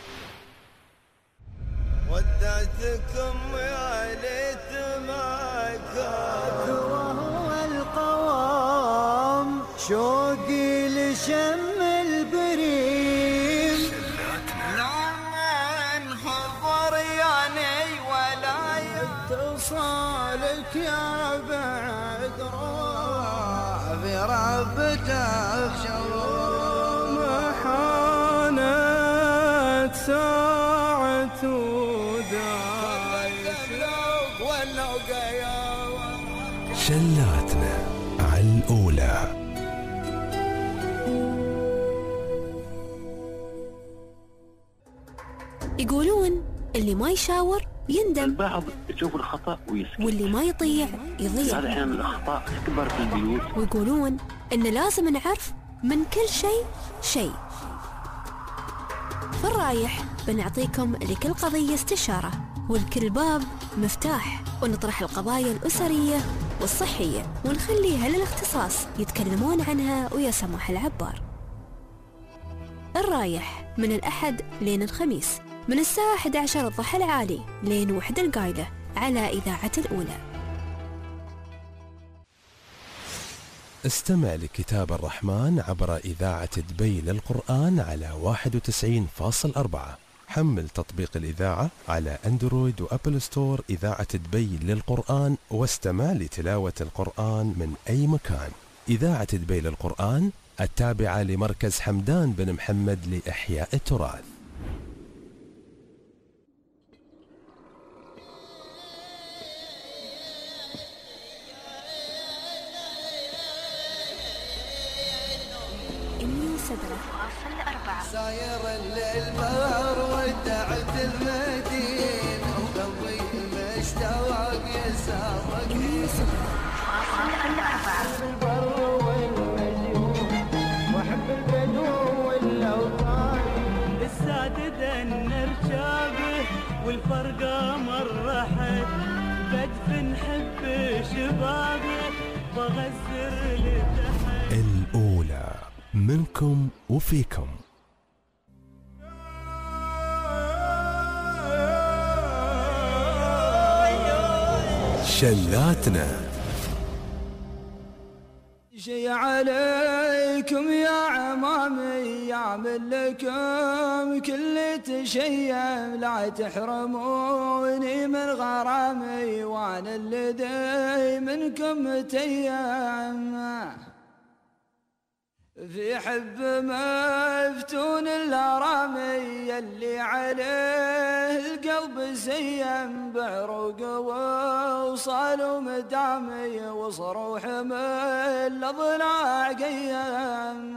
ودعتكم يا ليت ما كان وهو القوام شوقي لشم البريم لما انحضر يعني ولا يتصالك يا بعد روح بربته شوم حانت ساعة شلاتنا على الأولى. يقولون اللي ما يشاور يندم، البعض يشوف الخطأ ويسكت، واللي ما يطيع يضيع. هذا أحيانا الأخطاء تكبر في البيوت. ويقولون إن لازم نعرف من كل شيء شيء. في الرايح بنعطيكم لكل قضية استشارة، ولكل باب مفتاح، ونطرح القضايا الأسرية والصحية ونخليها للاختصاص يتكلمون عنها ويا سماح العبار. الرايح من الأحد لين الخميس من الساعة أحد عشر الضحى العالي لين وحد القايلة على إذاعة الأولى. استمع لكتاب الرحمن عبر إذاعة دبي للقرآن على واحد وتسعين فاصل أربعة. حمل تطبيق الإذاعة على أندرويد وأبل ستور إذاعة دبي للقرآن واستمع لتلاوة القرآن من أي مكان. إذاعة دبي للقرآن التابعة لمركز حمدان بن محمد لإحياء التراث. ساير الليل بهر ودعت المدينة وقلبي مشتاق يسابق البر والمجهول وحب البدو والاوطان السادد النرشابه والفرقه مرحت بدفن حب شبابه بغزر لتحت. الأولى منكم وفيكم. شلاتنا شي عليكم يا عمامي يعمل لكم كل تشيم لا تحرموني من غرامي وانا الذي منكم تيم في حب مفتون الارامي اللي عليه القلب سيم بعروق ووصال ومدامي وصروح من الاضلاع قيم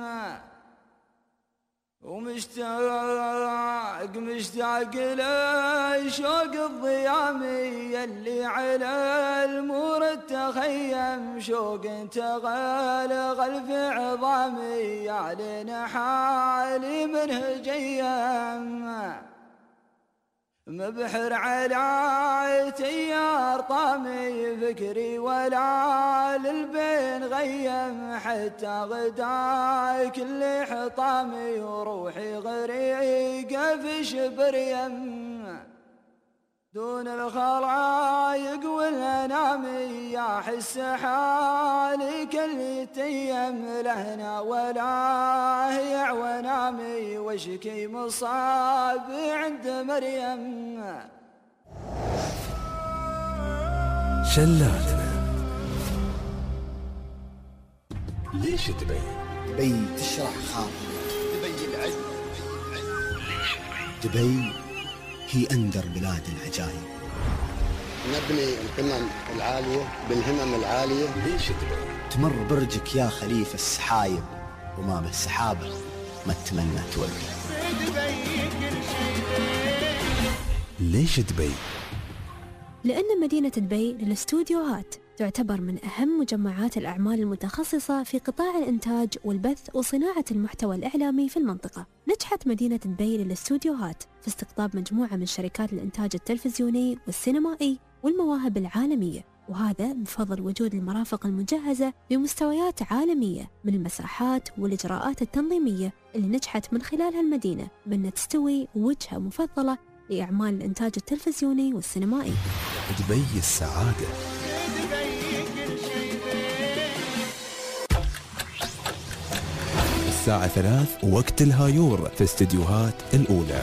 ومشتاق مشتاق لشوق الضيامي اللي على المور التخيم شوق تغلغل في عظامي علينا حالي منه جيم مبحر على تيار طامي فكري ولا للبين غيم حتى غدا كل حطامي وروحي غريقة في شبر يم دون الخلايق والانامي يا حس حالي كل تيم لهنا ولا هي ونامي وشكي مصابي عند مريم. شلاتنا. ليش دبي؟ دبي تشرح خاطر، دبي العز، دبي هي أندر بلاد العجائب. نبني القمم العالية بالهمم العالية. ليش دبي؟ تمر برجك يا خليفة السحايب وما بالسحابة ما تتمنى توقف. ليش دبي؟ لأن مدينة دبي للاستوديوهات تعتبر من أهم مجمعات الأعمال المتخصصة في قطاع الإنتاج والبث وصناعة المحتوى الإعلامي في المنطقة. نجحت مدينة دبي للاستوديوهات في استقطاب مجموعة من شركات الإنتاج التلفزيوني والسينمائي والمواهب العالمية، وهذا بفضل وجود المرافق المجهزة بمستويات عالمية من المساحات والإجراءات التنظيمية اللي نجحت من خلالها المدينة بأن تستوي وجهة مفضلة لأعمال الإنتاج التلفزيوني والسينمائي. دبي السعادة. الساعة ثلاث وقت الهايور في استديوهات الأولى.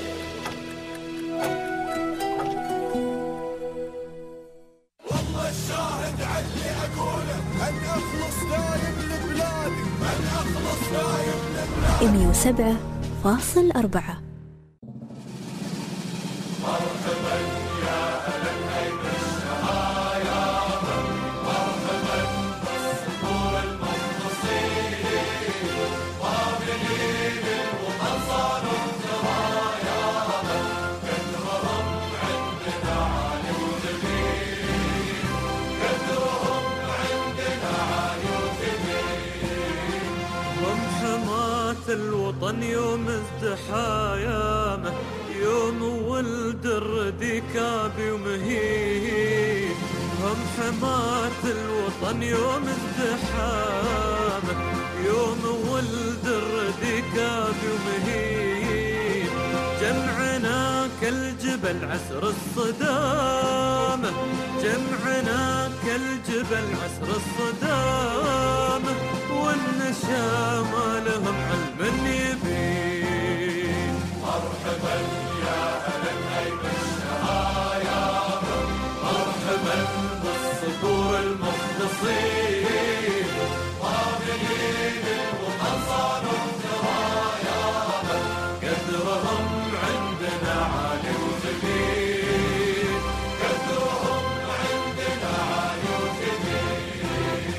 والله الشاهد علي أقوله أن أخلص دايم لبلادي، أن أخلص دايم لبلادي. مية وسبعة فاصل أربعة. مرحبا يا أهلا الهيب الشهايا، مرحبا بالصقور المخلصين قابلين الوطن صانوا الجرايا، قدرهم عندنا عالي وجميل، قدرهم عندنا عالي وجميل. هم حماة الوطن يوم ازدحايامه، يوم ولد الردي كابي ومهين. هم حماة الوطن يوم ازدحامه، يوم ولد الردي كابي ومهين. جمعنا كالجبل عسر الصدامه، جمعنا كالجبل عسر الصدامه، والنشامة لهم علم يبين. مرحبا يا أهلا الهيب الشهايا، مرحبا بالصقور المخلصين قابلين الوطن صانوا الجرايا، قدرهم عندنا عالي وجميل، قدرهم عندنا عالي وجميل.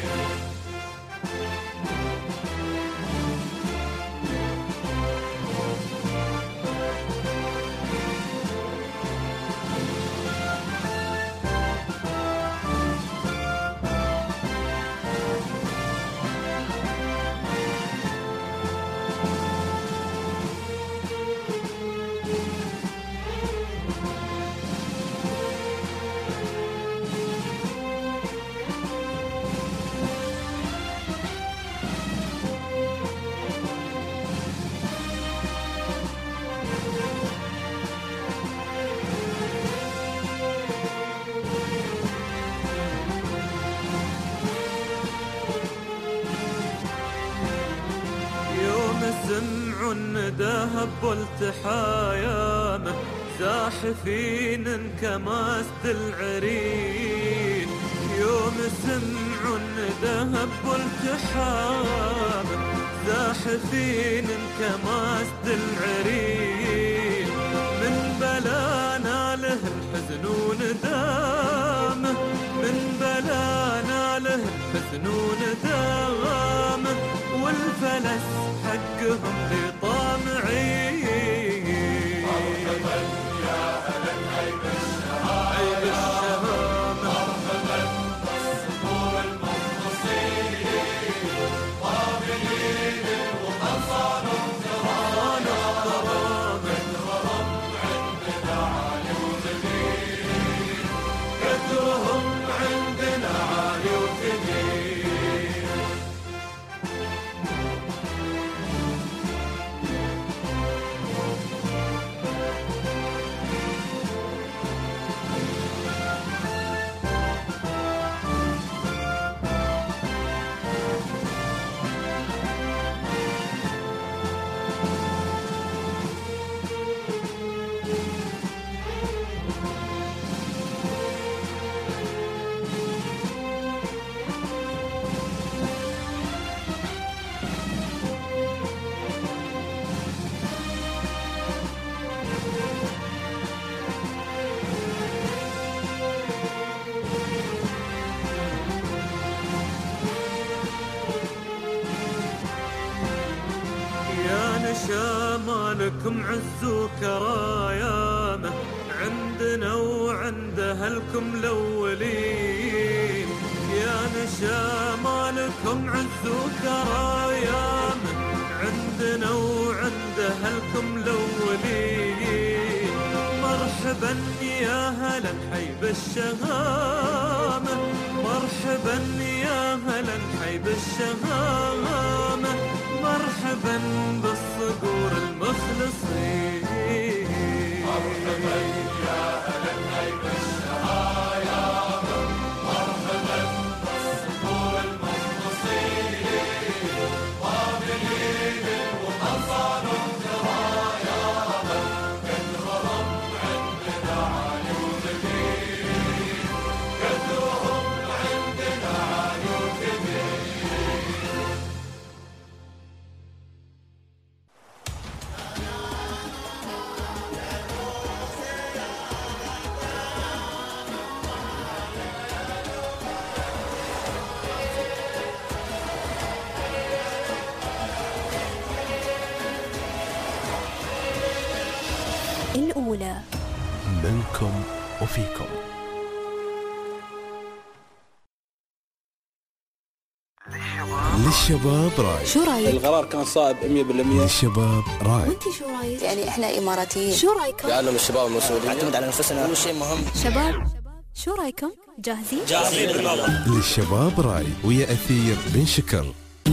سمعوا الندى هبوا التحايامه، زاحفين كماسد العرين. يوم سمعوا الندى هبوا التحايامه، زاحفين كماسد العرين. من بلانا له الحزن وندامه، من بلانا له الحزن وندامه، والفلس حقهم لطامعين. مرحبا يا أهلا الهيب الشهامة، مرحبا بالصقور المخلصين قابلين الوطن صانوا الجرايا، قدرهم عندنا عالي وجميل، قدرهم عندنا عالي وجميل. شمالكم عز وكرايامه، عندنا وعند أهلكم الأولين. يا نشا مالكم عز وكرايا عندنا وعند أهلكم الأولين. مرحبا يا هلا حي بالشهامة، مرحبا يا هلا حي بالشهامة، مرحبا بالصقور المخلصين. مرحبا يا هلا حي بالشهامة، مرحبا بالصقور المخلصين. قابلين الوطن صانوا كرايامة، قدرهم عندنا عالي وكبير، قدرهم عندنا عالي وكبير. الأولى منكم وفيكم. للشباب راي. شو رايك؟ القرار كان صائب مية بالمية. للشباب راي. وانت شو رايك؟ يعني احنا اماراتيين، شو رايكم؟ يعلم الشباب المسؤولين، نعتمد على نفسنا، أول شيء مهم. شباب شو رايكم؟ جاهزين؟ جاهزين بإذن الله. للشباب راي ويا أثير بن شكر.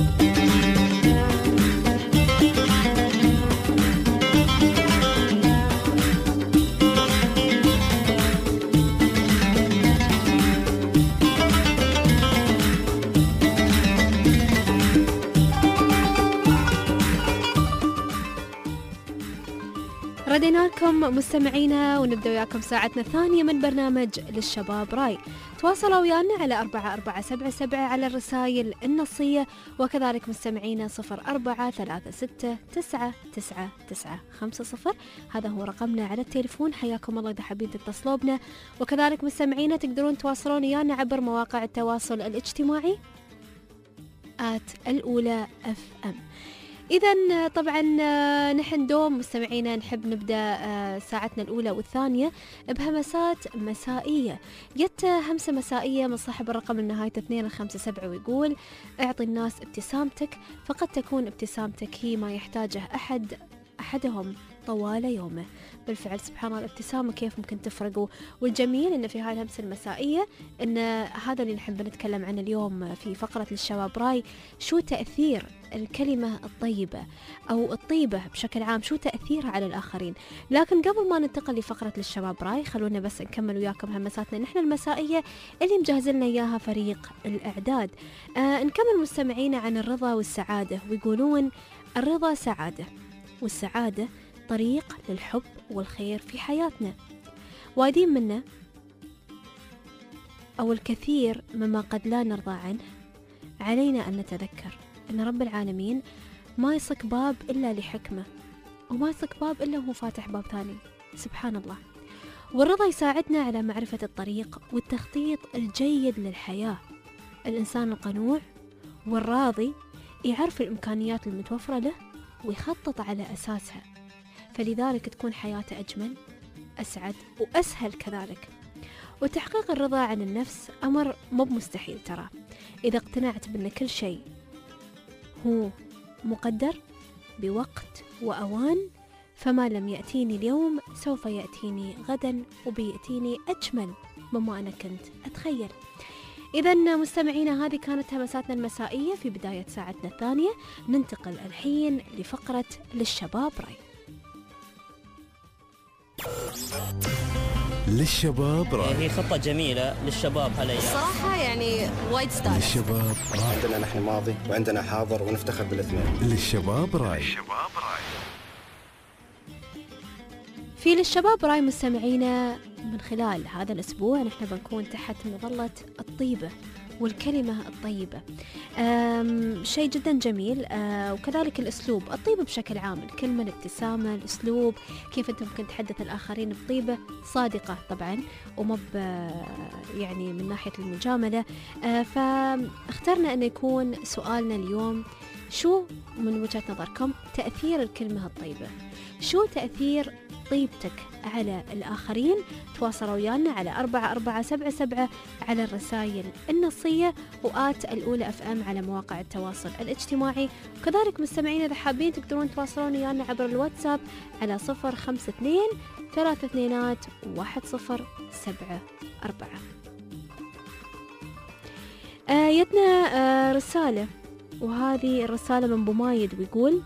ردينا لكم مستمعينا ونبدأ وياكم ساعتنا الثانية من برنامج للشباب راي. تواصلوا ويانا على أربعة أربعة سبعة سبعة على الرسائل النصية، وكذلك مستمعينا صفر أربعة ثلاثة ستة تسعة تسعة تسعة خمسة صفر، هذا هو رقمنا على التليفون. حياكم الله إذا حابين تتصلوا بنا، وكذلك مستمعينا تقدرون تواصلون ويانا عبر مواقع التواصل الاجتماعي آت الأولى أف أم. إذا طبعا نحن دوم مستمعينا نحب نبدأ ساعتنا الأولى والثانية بهمسات مسائية. جت همسة مسائية من صاحب الرقم النهاية اثنين خمسة سبعة ويقول: اعطي الناس ابتسامتك، فقد تكون ابتسامتك هي ما يحتاجه أحد أحدهم طوال يومه. بالفعل سبحان الله الابتسامة كيف ممكن تفرق. والجميل إن في هاي الهمسة المسائية إن هذا اللي نحب نتكلم عنه اليوم في فقرة للشباب راي، شو تأثير الكلمة الطيبة أو الطيبة بشكل عام، شو تأثيرها على الآخرين. لكن قبل ما ننتقل لفقرة للشباب راي خلونا بس نكمل وياكم همساتنا نحن المسائية اللي مجهز لنا إياها فريق الإعداد. آه نكمل مستمعينا عن الرضا والسعادة، ويقولون الرضا سعادة، والسعادة طريق للحب والخير في حياتنا. وايدين منا أو الكثير مما قد لا نرضى عنه، علينا أن نتذكر أن رب العالمين ما يصك باب إلا لحكمة، وما يصك باب إلا هو فاتح باب ثاني. سبحان الله. والرضا يساعدنا على معرفة الطريق والتخطيط الجيد للحياة. الإنسان القنوع والراضي يعرف الإمكانيات المتوفرة له ويخطط على أساسها، فلذلك تكون حياته أجمل، أسعد وأسهل كذلك. وتحقيق الرضا عن النفس أمر مو مستحيل ترى، إذا اقتنعت بأن كل شيء هو مقدر بوقت وأوان، فما لم يأتيني اليوم سوف يأتيني غدا، وبيأتيني أجمل مما أنا كنت أتخيل. إذا مستمعينا هذه كانت همساتنا المسائية في بداية ساعتنا الثانية. ننتقل الحين لفقرة للشباب راي. للشباب راي هي خطة جميلة للشباب هالأيام صراحة، يعني وايد ستايل. للشباب راي. عندنا نحن ماضي وعندنا حاضر ونفتخر بالاثنين. للشباب راي. في للشباب راي مستمعينا من خلال هذا الأسبوع نحن بنكون تحت مظلة الطيبة والكلمة الطيبة. شيء جدا جميل. أه وكذلك الأسلوب الطيبة بشكل عام، الكلمة، الابتسامة، الأسلوب، كيف أنت ممكن تحدث الآخرين بطيبة صادقة طبعا، ومب يعني من ناحية المجاملة. أه فاخترنا أن يكون سؤالنا اليوم: شو من وجهة نظركم تأثير الكلمة الطيبة؟ شو تأثير طيبتك على الآخرين تواصلوا ويانا على أربعة أربعة سبعة سبعة على الرسائل النصية وآت الأولى أف أم على مواقع التواصل الاجتماعي. وكذلك مستمعين إذا حابين تقدرون تواصلون ويانا عبر الواتساب على صفر خمسة اثنين ثلاثة اثنينات واحد صفر سبعة أربعة. آيتنا آه رسالة، وهذه الرسالة من بومايد ويقول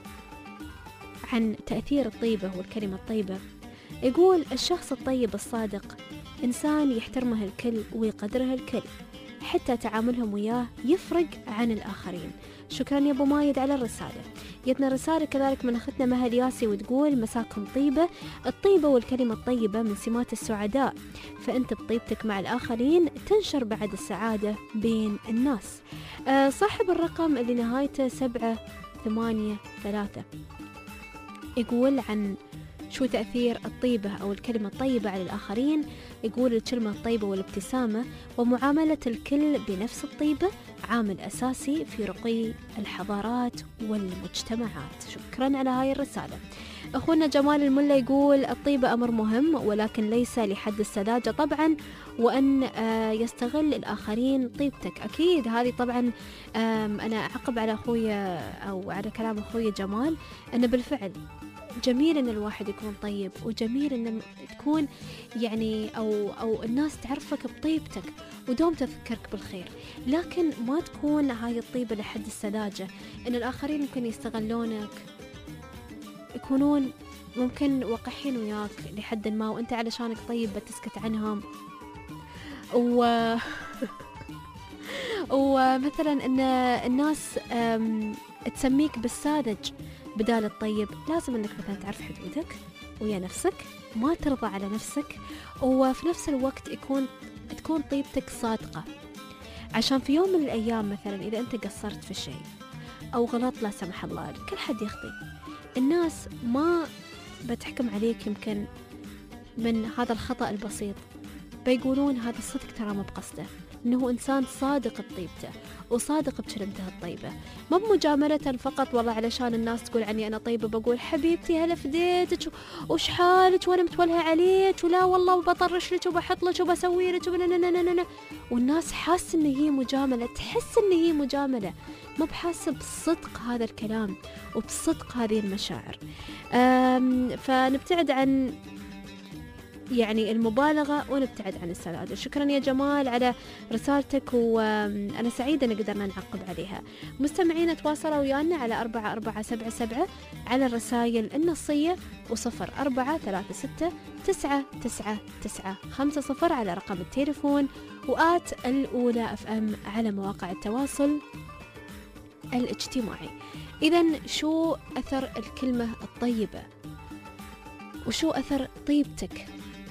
عن تأثير الطيبة والكلمة الطيبة. يقول الشخص الطيب الصادق إنسان يحترمه الكل ويقدره الكل، حتى تعاملهم وياه يفرق عن الآخرين. شكرا يا بومايد على الرسالة. جتنا رسالة كذلك من أختنا مها الياسي وتقول مساكم طيبة. الطيبة والكلمة الطيبة من سمات السعداء، فأنت بطيبتك مع الآخرين تنشر بعد السعادة بين الناس. أه صاحب الرقم اللي نهايته سبعة ثمانية ثلاثة يقول عن شو تأثير الطيبة أو الكلمة الطيبة على الآخرين. يقول الكلمة الطيبة والابتسامة ومعاملة الكل بنفس الطيبة عامل أساسي في رقي الحضارات والمجتمعات. شكرا على هاي الرسالة. أخونا جمال الملا يقول الطيبة أمر مهم ولكن ليس لحد السذاجة طبعا، وأن يستغل الآخرين طيبتك. أكيد هذه طبعا أنا أعقب على أخويا أو على كلام أخويا جمال أنه بالفعل جميل أن الواحد يكون طيب، وجميل أن تكون يعني أو, أو الناس تعرفك بطيبتك ودوم تذكرك بالخير، لكن ما تكون هاي الطيبة لحد السذاجة أن الآخرين ممكن يستغلونك، يكونون ممكن وقحين وياك لحد ما وأنت علشانك طيب بتسكت عنهم. و... ومثلا أن الناس تسميك بالساذج بدال الطيب. لازم أنك مثلا تعرف حدودك ويا نفسك، ما ترضى على نفسك، وفي نفس الوقت يكون تكون طيبتك صادقة، عشان في يوم من الأيام مثلا إذا أنت قصرت في شيء أو غلط لا سمح الله، كل حد يخطي، الناس ما بتحكم عليك يمكن من هذا الخطأ البسيط، بيقولون هذا الصدق ترى ما بقصده، إنه إنسان صادق بطيبته وصادق بكلمته الطيبة، ما بمجاملة فقط والله علشان الناس تقول عني أنا طيبة بقول حبيبتي هلا فديتك وش حالك وأنا متولهة عليك ولا والله وبطرش لك وبحط لك وبسوي لك وبنننننن، والناس حاس إن هي مجاملة، تحس إن هي مجاملة، ما بحاسة بصدق هذا الكلام وبصدق هذه المشاعر. فنبتعد عن يعني المبالغة ونبتعد عن السذاجة. شكرا يا جمال على رسالتك، وأنا سعيدة أن قدرنا نعقب عليها. مستمعين تواصلوا ويانا على أربعة أربعة سبعة سبعة على الرسائل النصية وصفر أربعة ثلاثة ستة تسعة تسعة تسعة خمسة صفر على رقم التليفون، وآت الأولى أف أم على مواقع التواصل الاجتماعي. إذن شو أثر الكلمة الطيبة وشو أثر طيبتك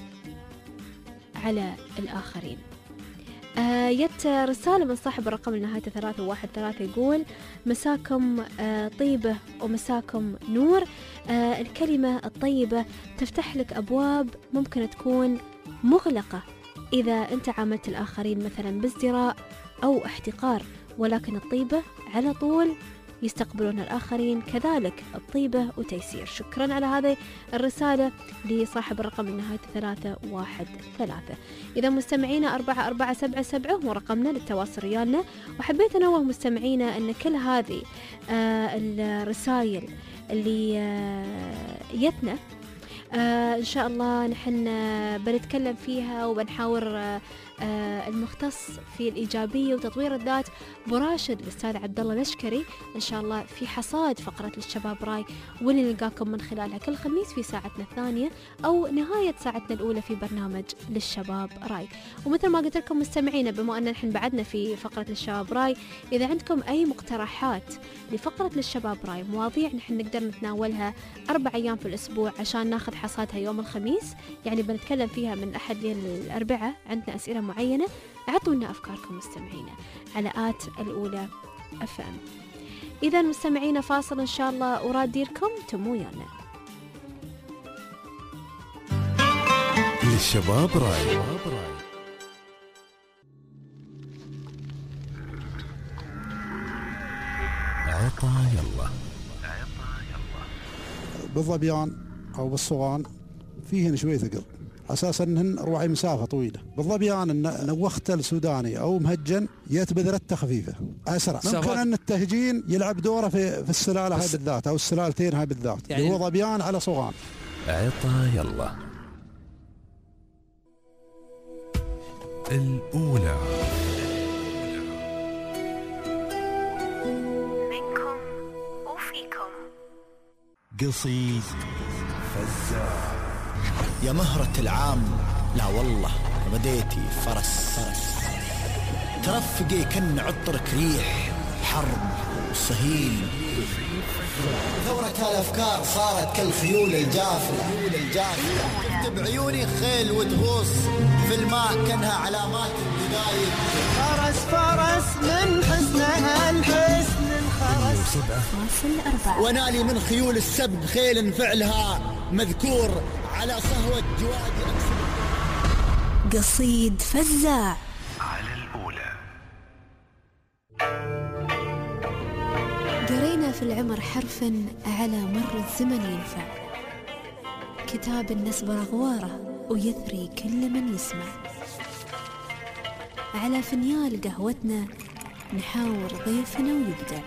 على الآخرين؟ آه جت رسالة من صاحب الرقم النهاية ثلاثة واحد ثلاثة يقول مساكم آه طيبة ومساكم نور. آه الكلمة الطيبة تفتح لك أبواب ممكن تكون مغلقة إذا أنت عاملت الآخرين مثلا بازدراء أو احتقار، ولكن الطيبة على طول يستقبلون الآخرين، كذلك الطيبة وتيسير. شكرا على هذه الرسالة لصاحب الرقم النهاية ثلاثة واحد ثلاثة. إذا مستمعينا أربعة أربعة سبعة سبعة هو رقمنا للتواصل ريالنا، وحبيت أنوه مستمعينا أن كل هذه آه الرسائل اللي آه يتنا آه إن شاء الله نحن بنتكلم فيها وبنحاور آه آه المختص في الإيجابية وتطوير الذات براشد الأستاذ عبد الله الأشكري إن شاء الله في حصاد فقرة للشباب راي، واللي نلقاكم من خلالها كل خميس في ساعتنا الثانية أو نهاية ساعتنا الأولى في برنامج للشباب راي. ومثل ما قلت لكم مستمعينا، بما أن نحن بعدنا في فقرة للشباب راي، إذا عندكم أي مقترحات لفقرة للشباب راي، مواضيع نحن نقدر نتناولها أربع أيام في الأسبوع عشان ناخذ حصادها يوم الخميس، يعني بنتكلم فيها من أحد للأربعاء، عندنا أسئلة معينة، أعطونا أفكاركم مستمعينا على آت الأولى أف أم. إذا مستمعينا فاصل إن شاء الله وراديركم تمو يانا للشباب راي. عطا يلا بالظبيان أو بالصوان فيهن شوي ثقل، أساسا أنهن أرواعي مسافة طويلة. بالظبيان أن وقت السوداني أو مهجن يتبذرته خفيفة أسرع. ممكن أن التهجين يلعب دوره في في السلالة هاي بالذات أو السلالتين هاي بالذات، يعني هو ظبيان على صغان. عطا يلا الأولى. منكم وفيكم. قصيد فزاع. يا مهرة العام، لا والله بديتي فرس فرس ترفقي كن عطرك ريح حرب وصهيل. ثورة الأفكار صارت كالخيول الجافلة تكتب عيوني خيل وتغوص في الماء كأنها علامات البداية. فرس فرس من حسنها الحسن الخرس. ونالي من خيول السبق خيل فعلها مذكور على صهوة جوادي. قصيد فزاع على الأولى. قرينا في العمر حرفا على مر الزمن ينفع، كتاب النسب رغواره ويثري كل من يسمع. على فنيال قهوتنا نحاور ضيفنا ويبدع.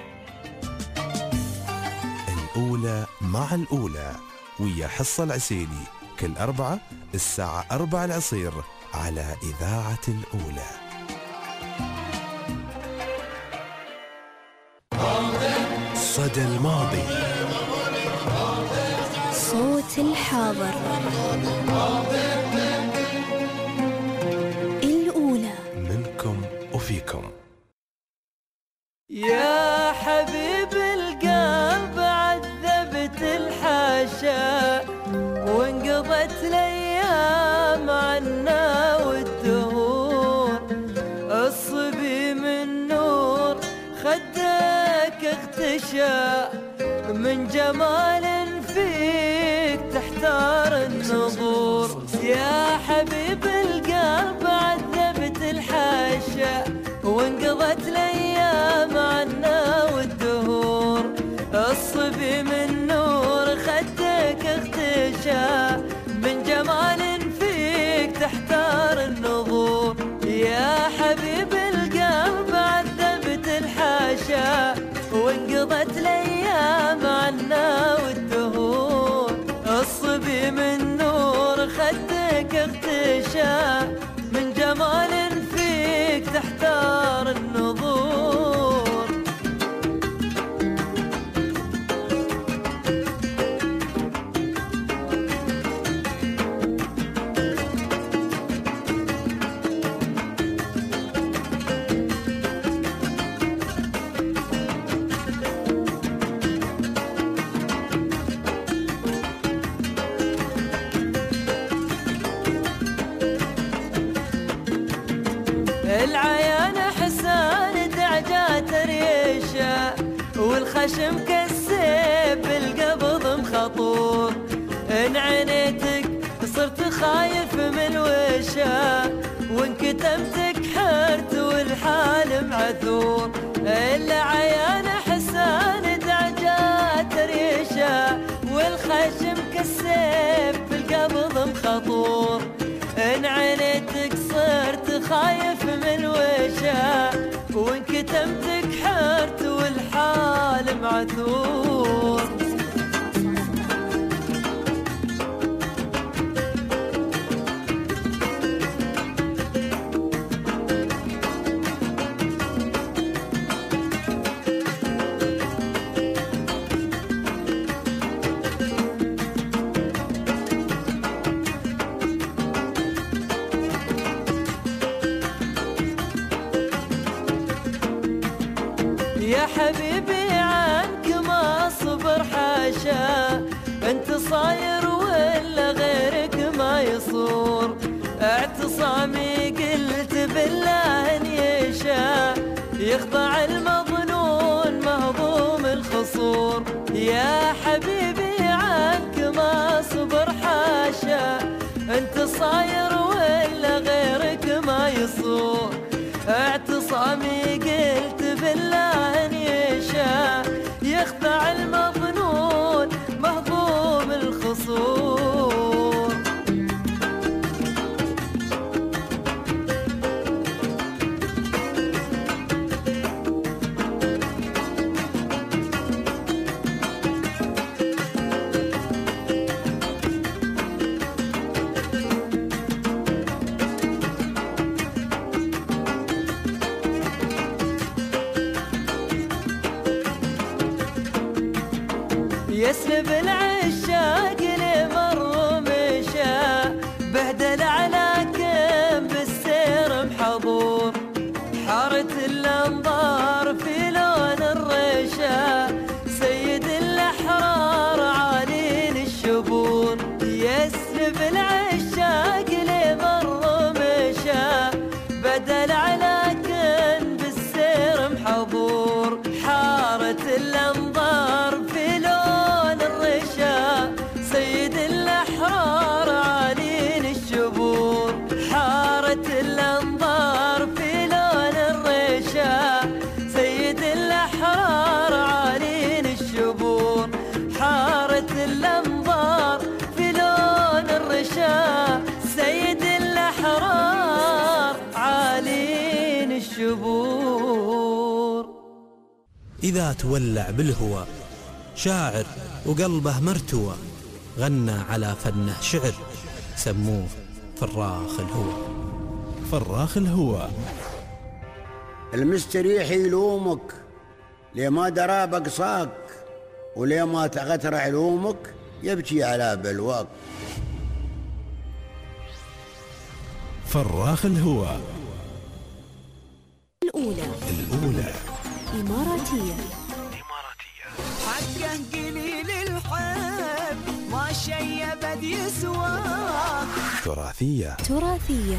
الأولى مع الأولى ويا حصة العسيلي كل أربعة الساعة أربعة العصير على إذاعة الأولى. صدى الماضي، صوت الحاضر. الأولى منكم وفيكم. يا حبيب القلب عذبت الحاشا وانقضت الايام عنا والدهور. الصبي من نور خدك اغتشى من جمال فيك تحتار النظور. يا حبيب القلب عذبت الحاشا وانقضت الايام عنا والدهور. الصبي من نور خدك اغتشى من جمال فيك تحتار النظور. يا حبيب القلب عذبت الحاشا وانقضت الايام عنا والدهور. الصبي من نور خدك اغتشى من جمال فيك تحتار النظور. العيان حسان دعجات ريشة والخشم كالسيف بالقبض مخطور. ان عينيتك صرت خايف من وشا وان كتمتك حرت والحال معثور. العيان حسان دعجات ريشة والخشم كالسيف بالقبض مخطور. ان عينيتك صرت خايف من وشا وان كتمتك حرت والحال معثور. يا حبيبي عنك ما اصبر حاشا انت صاير ولا غيرك ما يصور. اعتصامي قلت بالله ان يشاء يخضع المظنون مهضوم الخصور. يا حبيبي عنك ما اصبر حاشا انت صاير ولا غيرك ما يصور. اعتصامي قلت بالله ان يشاء يخضع المظنون مهضوم الخصوم. يسلب العشاق لمر مشى بهدل على كم بالسير محظور حارة الأنظار في لون الرشا سيد الأحرار عالين الشبور يسلب العشاق لمر مشى بدل على كن بالسير محظور حارة الأنظار في لون الرشا سيد الأحرار عالين الشبور حارة الأنظار في لون الرشا سيد الأحرار عالين الشبور حارة الأنظار في لون الرشا سيد الأحرار عالين الشبور. إذا تولع بالهوى شاعر وقلبه مرتوى غنى على فنه شعر سموه فراخ الهوى. فراخ الهوى. المستريح يلومك ليه ما درى بقصاك وليه ما تغتر علومك يبكي على بلواك. فراخ الهوى. الأولى الأولى إماراتية. حقه قليل الحب ما شيبت يسواك. تراثية. تراثية.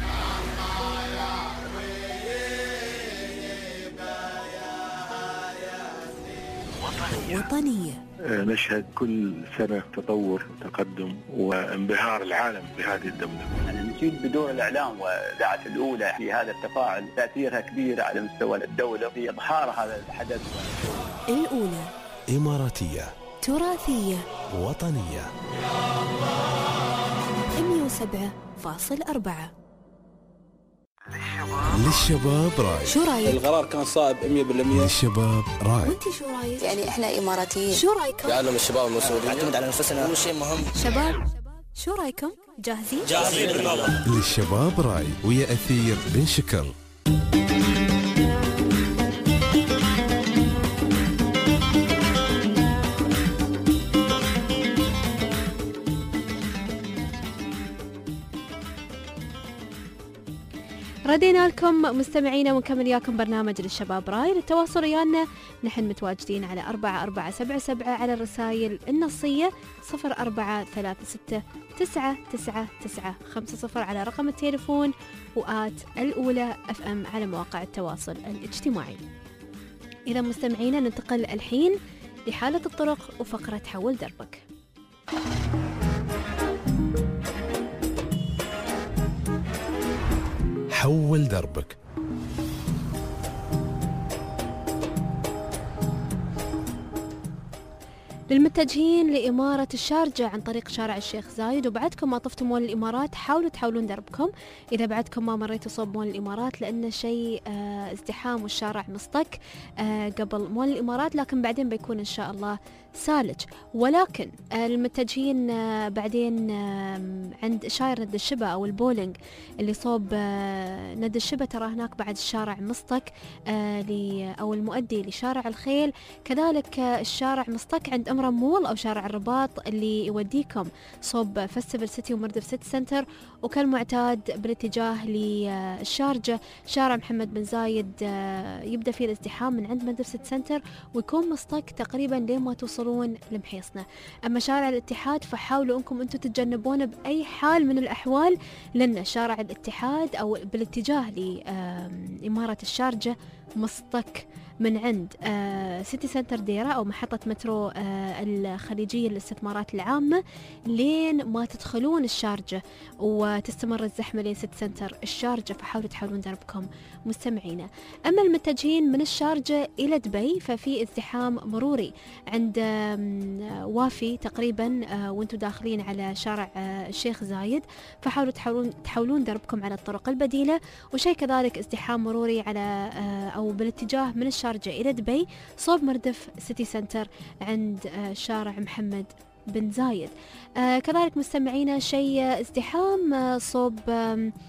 وطنية. نشهد كل سنة تطور وتقدم وانبهار العالم بهذه الدولة. يعني نشيد بدور الإعلام والإذاعة الأولى في هذا التفاعل تأثيرها كبير على مستوى الدولة في إظهار هذا الحدث. الأولى إماراتية. تراثية. وطنية. مئة وسبعة فاصل أربعة. للشباب راي. شو رايك؟ القرار كان صائب مية بالمية. للشباب راي. وانت شو رايك؟ يعني احنا اماراتيين. شو رايكم؟ يعلم الشباب المسؤولين نعتمد على نفسنا اهم شيء مهم. شباب شو رايكم؟ جاهزين؟ جاهزين. للشباب راي ويا أثير بن شكر. ردينا لكم مستمعينا ونكمل وياكم برنامج للشباب راي. للتواصل ويانا نحن متواجدين على أربعة أربعة سبعة سبعة على الرسائل النصية صفر أربعة ثلاثة ستة تسعة تسعة تسعة خمسة صفر على رقم التليفون وآت الأولى أف أم على مواقع التواصل الاجتماعي. إذا مستمعينا ننتقل الحين لحالة الطرق وفقرة حول دربك. حول دربك. للمتجهين لإمارة الشارجة عن طريق شارع الشيخ زايد وبعدكم ما طفتوا مول الإمارات حاولوا تحاولون دربكم إذا بعدكم ما مريتوا صوب مول الإمارات لأن شيء آه ازدحام والشارع مصطك آه قبل مول الإمارات لكن بعدين بيكون إن شاء الله سالج. ولكن آه المتجهين آه بعدين آه عند شاير ند الشبا أو البولينج اللي صوب آه ند الشبا ترى هناك بعد الشارع مصطك آه أو المؤدي لشارع الخيل كذلك آه الشارع مصطك عند أمر مول أو شارع الرباط اللي يوديكم صوب فستيفال سيتي ومردف سيتي سنتر. وكالمعتاد بالاتجاه للشارجة شارع محمد بن زايد يبدأ فيه الازدحام من عند مردف سيتي سنتر ويكون مصطك تقريبا لما توصلون لمحيصنا. أما شارع الاتحاد فحاولوا أنكم أنتم تتجنبونه بأي حال من الأحوال لأن شارع الاتحاد أو بالاتجاه لإمارة الشارجة مصطك من عند آه سيتي سنتر ديرة أو محطة مترو آه الخليجية للاستثمارات العامة لين ما تدخلون الشارجة وتستمر الزحمة لين سيتي سنتر الشارجة فحاولوا تحاولون دربكم مستمعينا. أما المتجهين من الشارجة إلى دبي ففي ازدحام مروري عند آه وافي تقريبا آه وانتم داخلين على شارع آه الشيخ زايد فحاولوا تحاولون تحاولون دربكم على الطرق البديلة. وشيء كذلك ازدحام مروري على آه أو بالاتجاه من الشارجة إلى دبي صوب مردف سيتي سنتر عند آه شارع محمد بن زايد. آه كذلك مستمعينا شيء ازدحام آه صوب آه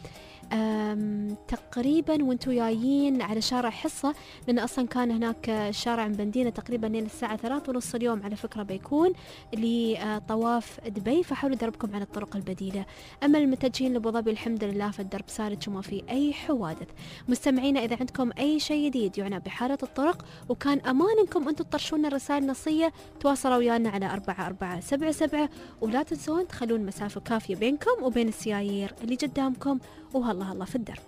تقريبا وانتو جايين على شارع حصة، لأن أصلا كان هناك شارع مبندينة تقريبا لين الساعة ثلاث ونص اليوم على فكرة بيكون لطواف دبي، فحاولوا دربكم على الطرق البديلة. أما المتجهين لأبو ظبي الحمد لله فالدرب سارد وما في أي حوادث. مستمعينا إذا عندكم أي شيء جديد يعني بحالة الطرق وكان أمان إنكم أنتم تطرشون الرسائل النصية، تواصلوا ويانا على أربعة أربعة سبعة سبعة، ولا تنسون تخلون مسافة كافية بينكم وبين السيايير اللي قدامكم، وهلا هلا في الدرب.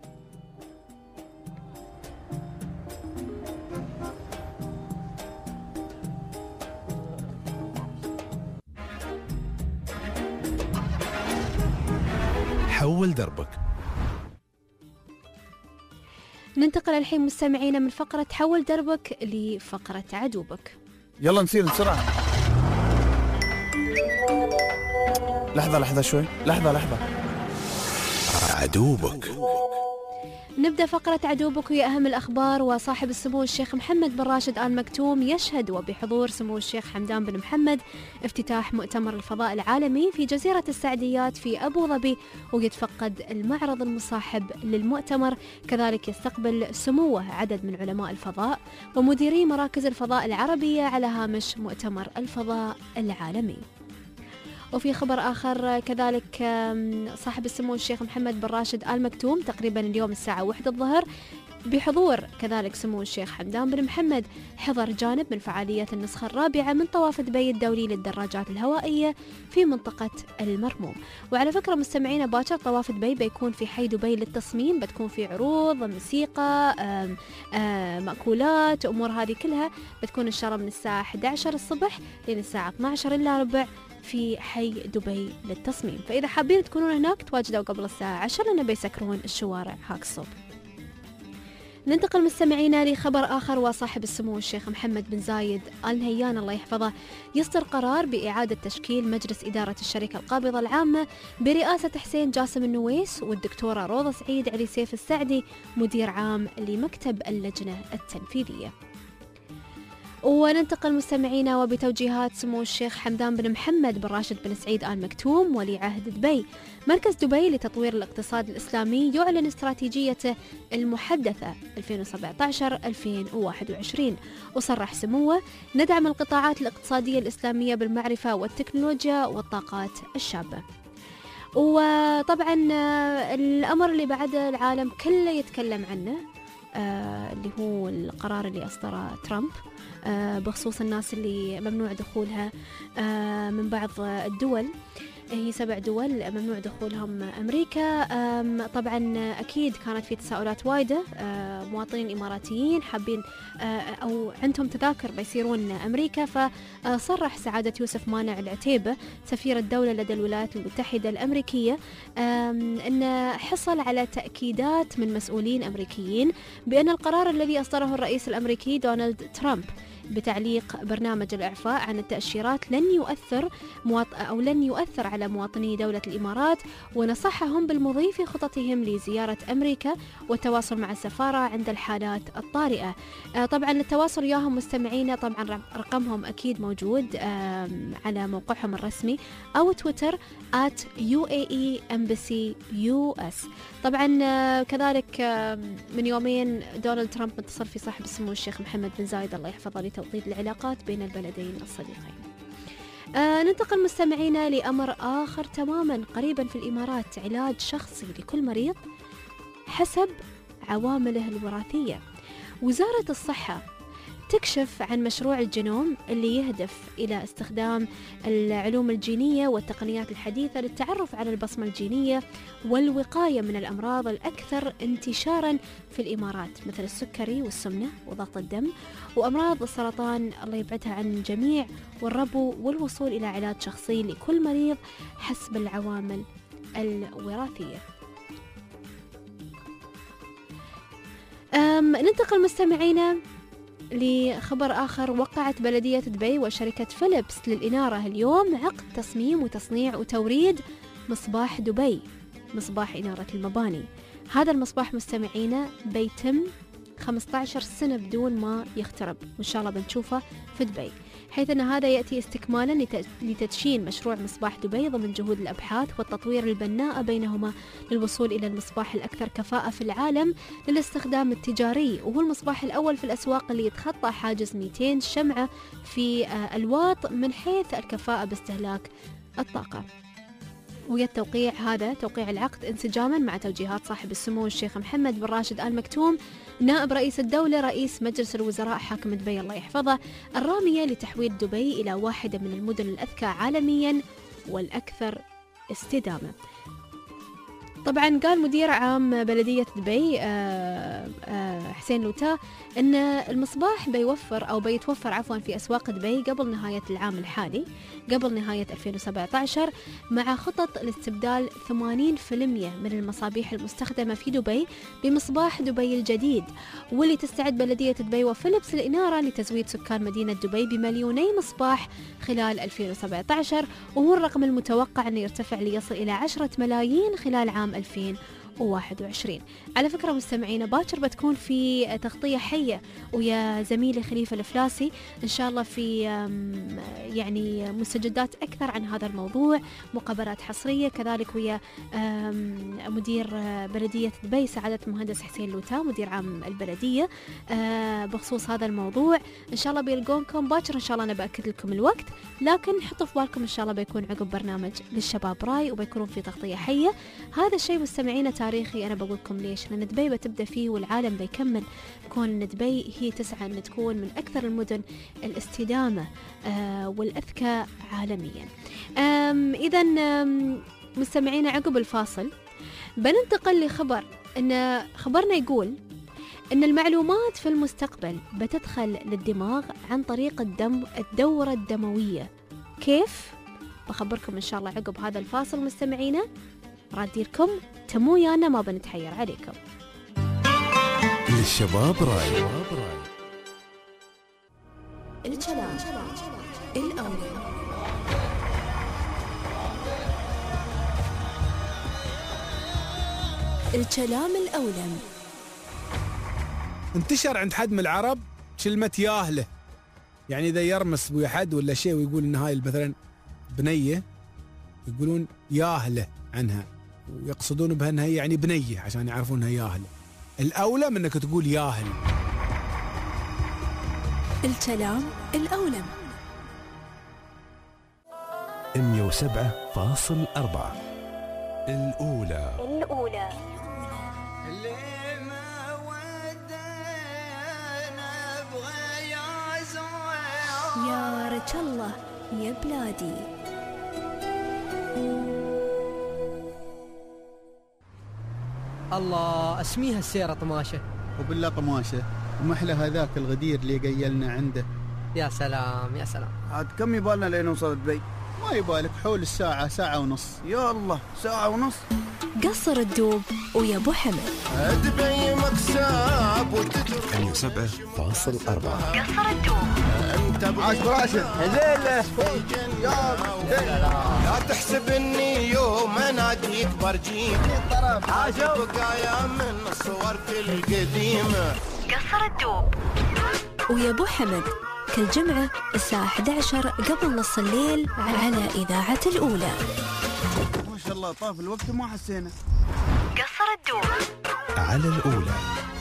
حول دربك. ننتقل الحين مستمعينا من فقرة حول دربك لفقرة عدوبك. يلا نسير بسرعة. لحظة لحظة شوي، لحظة لحظة. عدوبك. نبدأ فقرة عدوبك وهي أهم الأخبار. وصاحب السمو الشيخ محمد بن راشد آل مكتوم يشهد وبحضور سمو الشيخ حمدان بن محمد افتتاح مؤتمر الفضاء العالمي في جزيرة السعديات في أبو ظبي، ويتفقد المعرض المصاحب للمؤتمر. كذلك يستقبل سموه عدد من علماء الفضاء ومديري مراكز الفضاء العربية على هامش مؤتمر الفضاء العالمي. وفي خبر آخر كذلك صاحب السمو الشيخ محمد بن راشد آل مكتوم تقريبا اليوم الساعة واحدة الظهر بحضور كذلك سمو الشيخ حمدان بن محمد حضر جانب من فعاليات النسخة الرابعة من طواف دبي الدولي للدراجات الهوائية في منطقة المرموم. وعلى فكرة مستمعينا باكر طواف دبي بيكون في حي دبي للتصميم، بتكون في عروض موسيقى آم آم مأكولات أمور هذه كلها، بتكون إن شاء الله من الساعة أحد عشر الصبح لين الساعة اثني عشر إلا ربع في حي دبي للتصميم. فإذا حابين تكونون هناك تواجدوا قبل الساعة عشرة لأنه بيسكرون الشوارع هاك الصوب. ننتقل مستمعينا لخبر آخر. وصاحب السمو الشيخ محمد بن زايد آل نهيان الله يحفظه يصدر قرار بإعادة تشكيل مجلس إدارة الشركة القابضة العامة برئاسة حسين جاسم النويس والدكتورة روضة سعيد علي سيف السعدي مدير عام لمكتب اللجنة التنفيذية. وننتقل مستمعينا وبتوجيهات سمو الشيخ حمدان بن محمد بن راشد بن سعيد آل مكتوم ولي عهد دبي، مركز دبي لتطوير الاقتصاد الإسلامي يعلن استراتيجيته المحدثة ألفين وسبعة عشر ألفين وواحد وعشرين. وصرح سموه ندعم القطاعات الاقتصادية الإسلامية بالمعرفة والتكنولوجيا والطاقات الشابة. وطبعا الأمر اللي بعد العالم كله يتكلم عنه آه اللي هو القرار اللي أصدره ترامب آه بخصوص الناس اللي ممنوع دخولها آه من بعض الدول، هي سبع دول ممنوع دخولهم أمريكا. طبعا أكيد كانت في تساؤلات وايدة، مواطنين إماراتيين حابين أو عندهم تذاكر بيصيرون أمريكا، فصرح سعادة يوسف مانع العتيبة سفير الدولة لدى الولايات المتحدة الأمريكية أن حصل على تأكيدات من مسؤولين أمريكيين بأن القرار الذي أصدره الرئيس الأمريكي دونالد ترامب بتعليق برنامج الإعفاء عن التأشيرات لن يؤثر مواط... أو لن يؤثر على مواطني دولة الإمارات، ونصحهم بالمضي في خططهم لزيارة أمريكا والتواصل مع السفارة عند الحالات الطارئة. آه طبعا التواصل وياهم مستمعينا طبعا رقمهم أكيد موجود آه على موقعهم الرسمي أو تويتر at يو إيه إي Embassy يو إس. طبعا آه كذلك آه من يومين دونالد ترامب متصل في صاحب السمو الشيخ محمد بن زايد الله يحفظه لتوطيد العلاقات بين البلدين الصديقين. آه ننتقل مستمعينا لأمر آخر تماما قريبا في الإمارات، علاج شخصي لكل مريض حسب عوامله الوراثية. وزارة الصحة تكشف عن مشروع الجينوم اللي يهدف إلى استخدام العلوم الجينية والتقنيات الحديثة للتعرف على البصمة الجينية والوقاية من الأمراض الأكثر انتشاراً في الإمارات مثل السكري والسمنة وضغط الدم وأمراض السرطان الله يبعدها عن الجميع، والربو، والوصول إلى علاج شخصي لكل مريض حسب العوامل الوراثية. ننتقل مستمعينا لخبر آخر. وقعت بلدية دبي وشركة فيليبس للإنارة اليوم عقد تصميم وتصنيع وتوريد مصباح دبي، مصباح إنارة المباني. هذا المصباح مستمعينا بيتم خمسة عشر سنة بدون ما يخترب، وإن شاء الله بنشوفه في دبي. حيث أن هذا يأتي استكمالا لتدشين مشروع مصباح دبي ضمن جهود الأبحاث والتطوير البناء بينهما للوصول إلى المصباح الأكثر كفاءة في العالم للاستخدام التجاري، وهو المصباح الأول في الأسواق اللي يتخطى حاجز مئتين شمعة في الواط من حيث الكفاءة باستهلاك الطاقة. ويا التوقيع هذا توقيع العقد انسجاما مع توجيهات صاحب السمو الشيخ محمد بن راشد آل مكتوم نائب رئيس الدولة رئيس مجلس الوزراء حاكم دبي الله يحفظه، الرامية لتحويل دبي إلى واحدة من المدن الأذكى عالميا والأكثر استدامة. طبعا قال مدير عام بلدية دبي حسين لوتا أن المصباح بيوفر أو بيتوفر عفوا في أسواق دبي قبل نهاية العام الحالي، قبل نهاية ألفين وسبعة عشر، مع خطط لاستبدال ثمانين بالمئة من المصابيح المستخدمة في دبي بمصباح دبي الجديد، واللي تستعد بلدية دبي وفيلبس الإنارة لتزويد سكان مدينة دبي بمليوني مصباح خلال ألفين وسبعة عشر، وهو الرقم المتوقع أن يرتفع ليصل إلى عشرة ملايين خلال عام ألفين وواحد وعشرين. على فكرة مستمعينا باكر بتكون في تغطية حية ويا زميلي خليفة الفلاسي إن شاء الله في يعني مستجدات أكثر عن هذا الموضوع، مقابلات حصرية كذلك ويا مدير بلدية دبي سعادة المهندس حسين لوتا مدير عام البلدية بخصوص هذا الموضوع. إن شاء الله بيلقونكم باكر إن شاء الله. أنا بأكد لكم الوقت، لكن حطوا في بالكم إن شاء الله بيكون عقب برنامج للشباب راي وبيكونون في تغطية حية. هذا الشيء مستمعينا تاريخي، أنا بقول لكم ليش، لأن دبي بتبدأ فيه والعالم بيكمل، كون أن دبي هي تسعى أن تكون من أكثر المدن الاستدامة آه والأذكى عالميا. إذا مستمعينا عقب الفاصل بننتقل لخبر، أن خبرنا يقول أن المعلومات في المستقبل بتدخل للدماغ عن طريق الدم الدورة الدموية. كيف؟ بخبركم إن شاء الله عقب هذا الفاصل مستمعينا. راديركم تمو يانا ما بنتحير عليكم. للشباب راي الكلام الأولى. الكلام الأولى انتشر عند حد من العرب كلمة ياهله، يعني إذا يرمس بويا حد ولا شيء ويقول إن هاي مثلا بنية يقولون ياهله عنها، ويقصدون بها انها يعني بنيه عشان يعرفون انها ياهل. الاولى من انك تقول ياهل. الكلام الاولى. مية وسبعة فاصل أربعة الاولى الاولى. يا رجل الله يا بلادي. الله اسميها السيرة طماشة. وبالله طماشة ومحلى هذاك الغدير اللي قيلنا عنده. يا سلام يا سلام. عاد كم يبالنا لين نوصل دبي؟ ما يبالك حول الساعة ساعة ونص. يا الله ساعة ونص. قصر الدوب ويا ابو حمد. دبي مكساب وتترك مية وسبعة فاصل أربعة. قصر الدوب. انت عاش براشد. هذيله. لا تحسب اني يوم اناديك برجيك. عاشوا بقايا من الصور القديمة. قصر الدوب ويا ابو حمد كل جمعة الساعة إحدى عشر قبل نص الليل على إذاعة الأولى. ما شاء الله طاف الوقت وما حسينا. قصر الدوب على الأولى،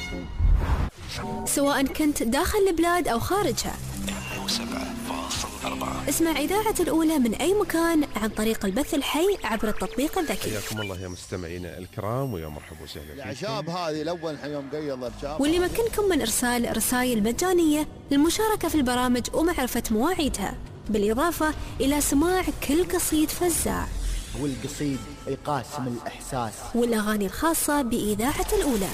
سواء كنت داخل البلاد أو خارجها. مية وسبعة فاصل أربعة. اسمع إذاعة الأولى من أي مكان عن طريق البث الحي عبر التطبيق الذكي. حياكم الله يا مستمعينا الكرام ويا مرحبا وسهلا فيكم. العشاب هذه الأول يوم قيض الشاب. واللي يمكنكم من إرسال رسائل مجانية للمشاركة في البرامج ومعرفة مواعيدها، بالإضافة إلى سماع كل قصيد فزاع. والقصيد يقاسم الإحساس. والأغاني الخاصة بإذاعة الأولى.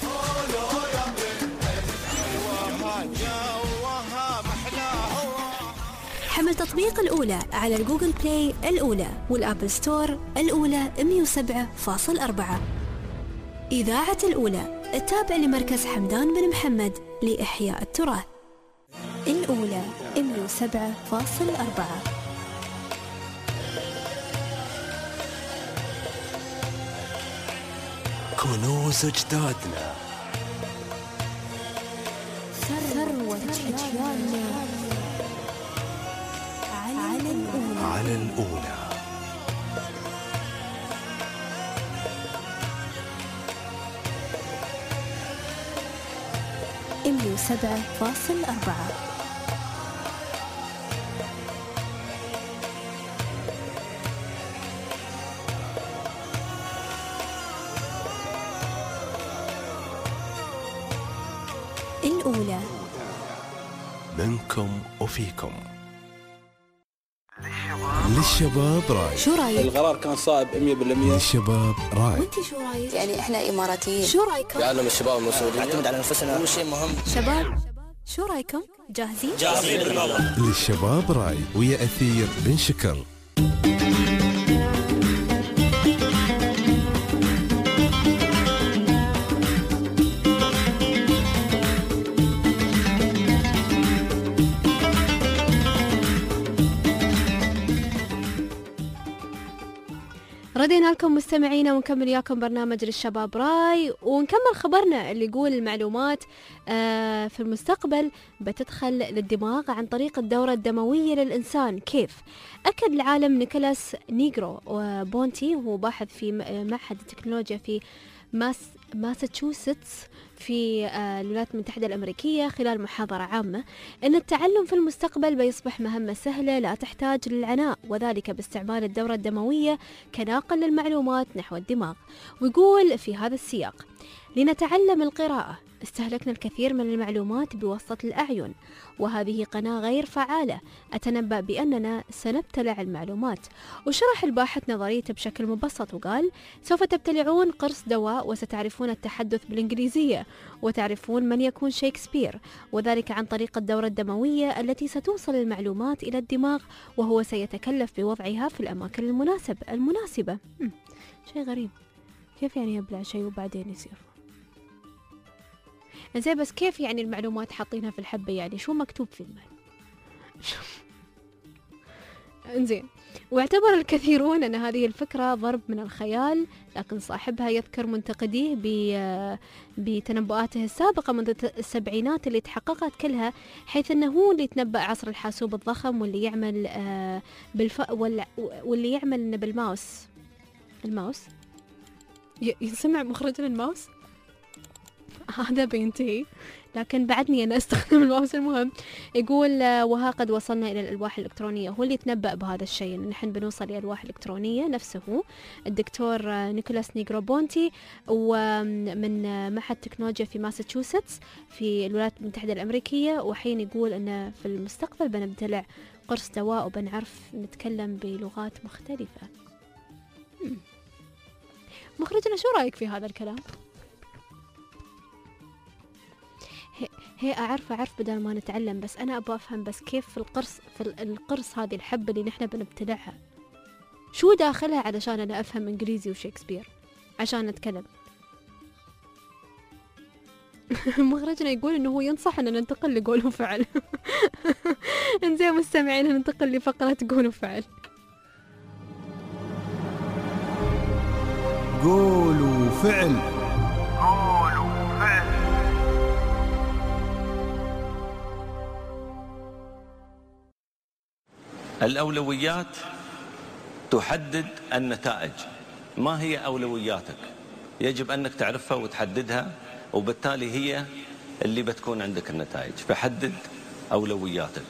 حمل تطبيق الأولى على الجوجل بلاي الأولى والأبل ستور الأولى مية وسبعة فاصل أربعة. إذاعة الأولى التابع لمركز حمدان بن محمد لإحياء التراث. الأولى مية وسبعة فاصل أربعة. كنوز أجدادنا، ثروة أجيالنا، على الأولى. مية وسبعة فاصل أربعة. الأولى منكم وفيكم. للشباب راي. شو رايك؟ القرار كان صائب مية بالمية. للشباب راي. وانتي شو رايك؟ يعني احنا إماراتيين، شو رايكم؟ يعلم الشباب المسؤولين نعتمد على أنفسنا، هو شيء مهم. شباب شو رايكم؟ جاهزين؟ جاهزين بالموضوع. للشباب راي ويا أثير بن شكر. ردينا لكم مستمعينا ونكمل وياكم برنامج للشباب راي، ونكمل خبرنا اللي يقول المعلومات في المستقبل بتدخل للدماغ عن طريق الدورة الدموية للإنسان. كيف؟ أكد العالم نيكولاس نيغرو بونتي، وهو باحث في معهد التكنولوجيا في ماس ماساتشوستس في الولايات المتحدة الأمريكية خلال محاضرة عامة، أن التعلم في المستقبل بيصبح مهمة سهلة لا تحتاج للعناء، وذلك باستعمال الدورة الدموية كناقل للمعلومات نحو الدماغ. ويقول في هذا السياق: لنتعلم القراءة استهلكنا الكثير من المعلومات بواسطة الأعين، وهذه قناة غير فعالة. أتنبأ بأننا سنبتلع المعلومات. وشرح الباحث نظريته بشكل مبسط وقال: سوف تبتلعون قرص دواء وستعرفون التحدث بالإنجليزية وتعرفون من يكون شيكسبير، وذلك عن طريق الدورة الدموية التي ستوصل المعلومات إلى الدماغ، وهو سيتكلف بوضعها في الأماكن المناسب المناسبة. شيء غريب، كيف يعني يبلع شيء وبعدين يصير؟ زين بس كيف يعني المعلومات حاطينها في الحبة؟ يعني شو مكتوب في المال؟ انزين. واعتبر الكثيرون أن هذه الفكرة ضرب من الخيال، لكن صاحبها يذكر منتقديه بتنبؤاته السابقة منذ السبعينات اللي تحققت كلها، حيث أنه هو اللي يتنبأ عصر الحاسوب الضخم واللي يعمل بالف واللي يعمل بالماوس. الماوس يسمع مخرجنا الماوس هذا بينتهي، لكن بعدني أنا أستخدم الماوس. المهم يقول: وها قد وصلنا إلى الألواح الإلكترونية. هو اللي يتنبأ بهذا الشيء، إن نحن بنوصل إلى الألواح الإلكترونية. نفسه الدكتور نيكولاس نيغرو بونتي، ومن معهد تكنولوجيا في ماساتشوستس في الولايات المتحدة الأمريكية، وحين يقول أن في المستقبل بنبتلع قرص دواء وبنعرف نتكلم بلغات مختلفة. مخرجنا شو رأيك في هذا الكلام؟ هي أعرف أعرف بدل ما نتعلم، بس أنا أبغى أفهم بس كيف في القرص في القرص هذه الحبة اللي نحن بنبتلعها شو داخلها علشان أنا أفهم إنجليزي وشيكسبير عشان نتكلم. مخرجنا يقول إنه هو ينصح أن ننتقل لقول وفعل. إنزين مستمعين، ننتقل لفقرة قول وفعل. قول وفعل. قول وفعل. الأولويات تحدد النتائج. ما هي أولوياتك؟ يجب أنك تعرفها وتحددها، وبالتالي هي اللي بتكون عندك النتائج. فحدد أولوياتك.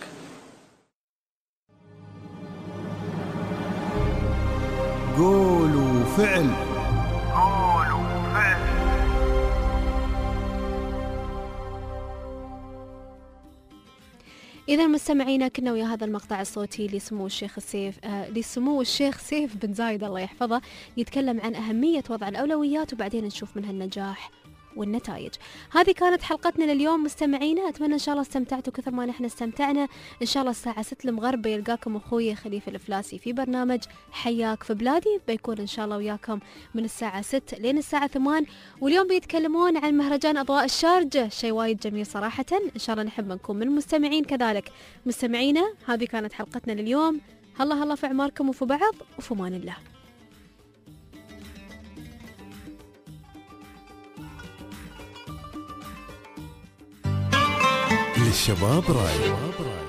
قول وفعل. قول وفعل. إذا مستمعينا كنا ويا هذا المقطع الصوتي لسمو الشيخ السيف آه لسمو الشيخ سيف بن زايد الله يحفظه، يتكلم عن أهمية وضع الأولويات، وبعدين نشوف منها النجاح والنتائج. هذه كانت حلقتنا لليوم مستمعينا، أتمنى إن شاء الله استمتعتوا كثر ما نحن استمتعنا. إن شاء الله الساعة ستة المغرب يلقاكم أخوي خليفة الفلاسي في برنامج حياك في بلادي، بيكون إن شاء الله وياكم من الساعة ستة لين الساعة ثمانية، واليوم بيتكلمون عن مهرجان أضواء الشارجة، شيء وايد جميل صراحة. إن شاء الله نحب نكون من المستمعين كذلك. مستمعينا هذه كانت حلقتنا لليوم، هلا هلا في عماركم وفي بعض، وفي أمان الله. للشباب راي.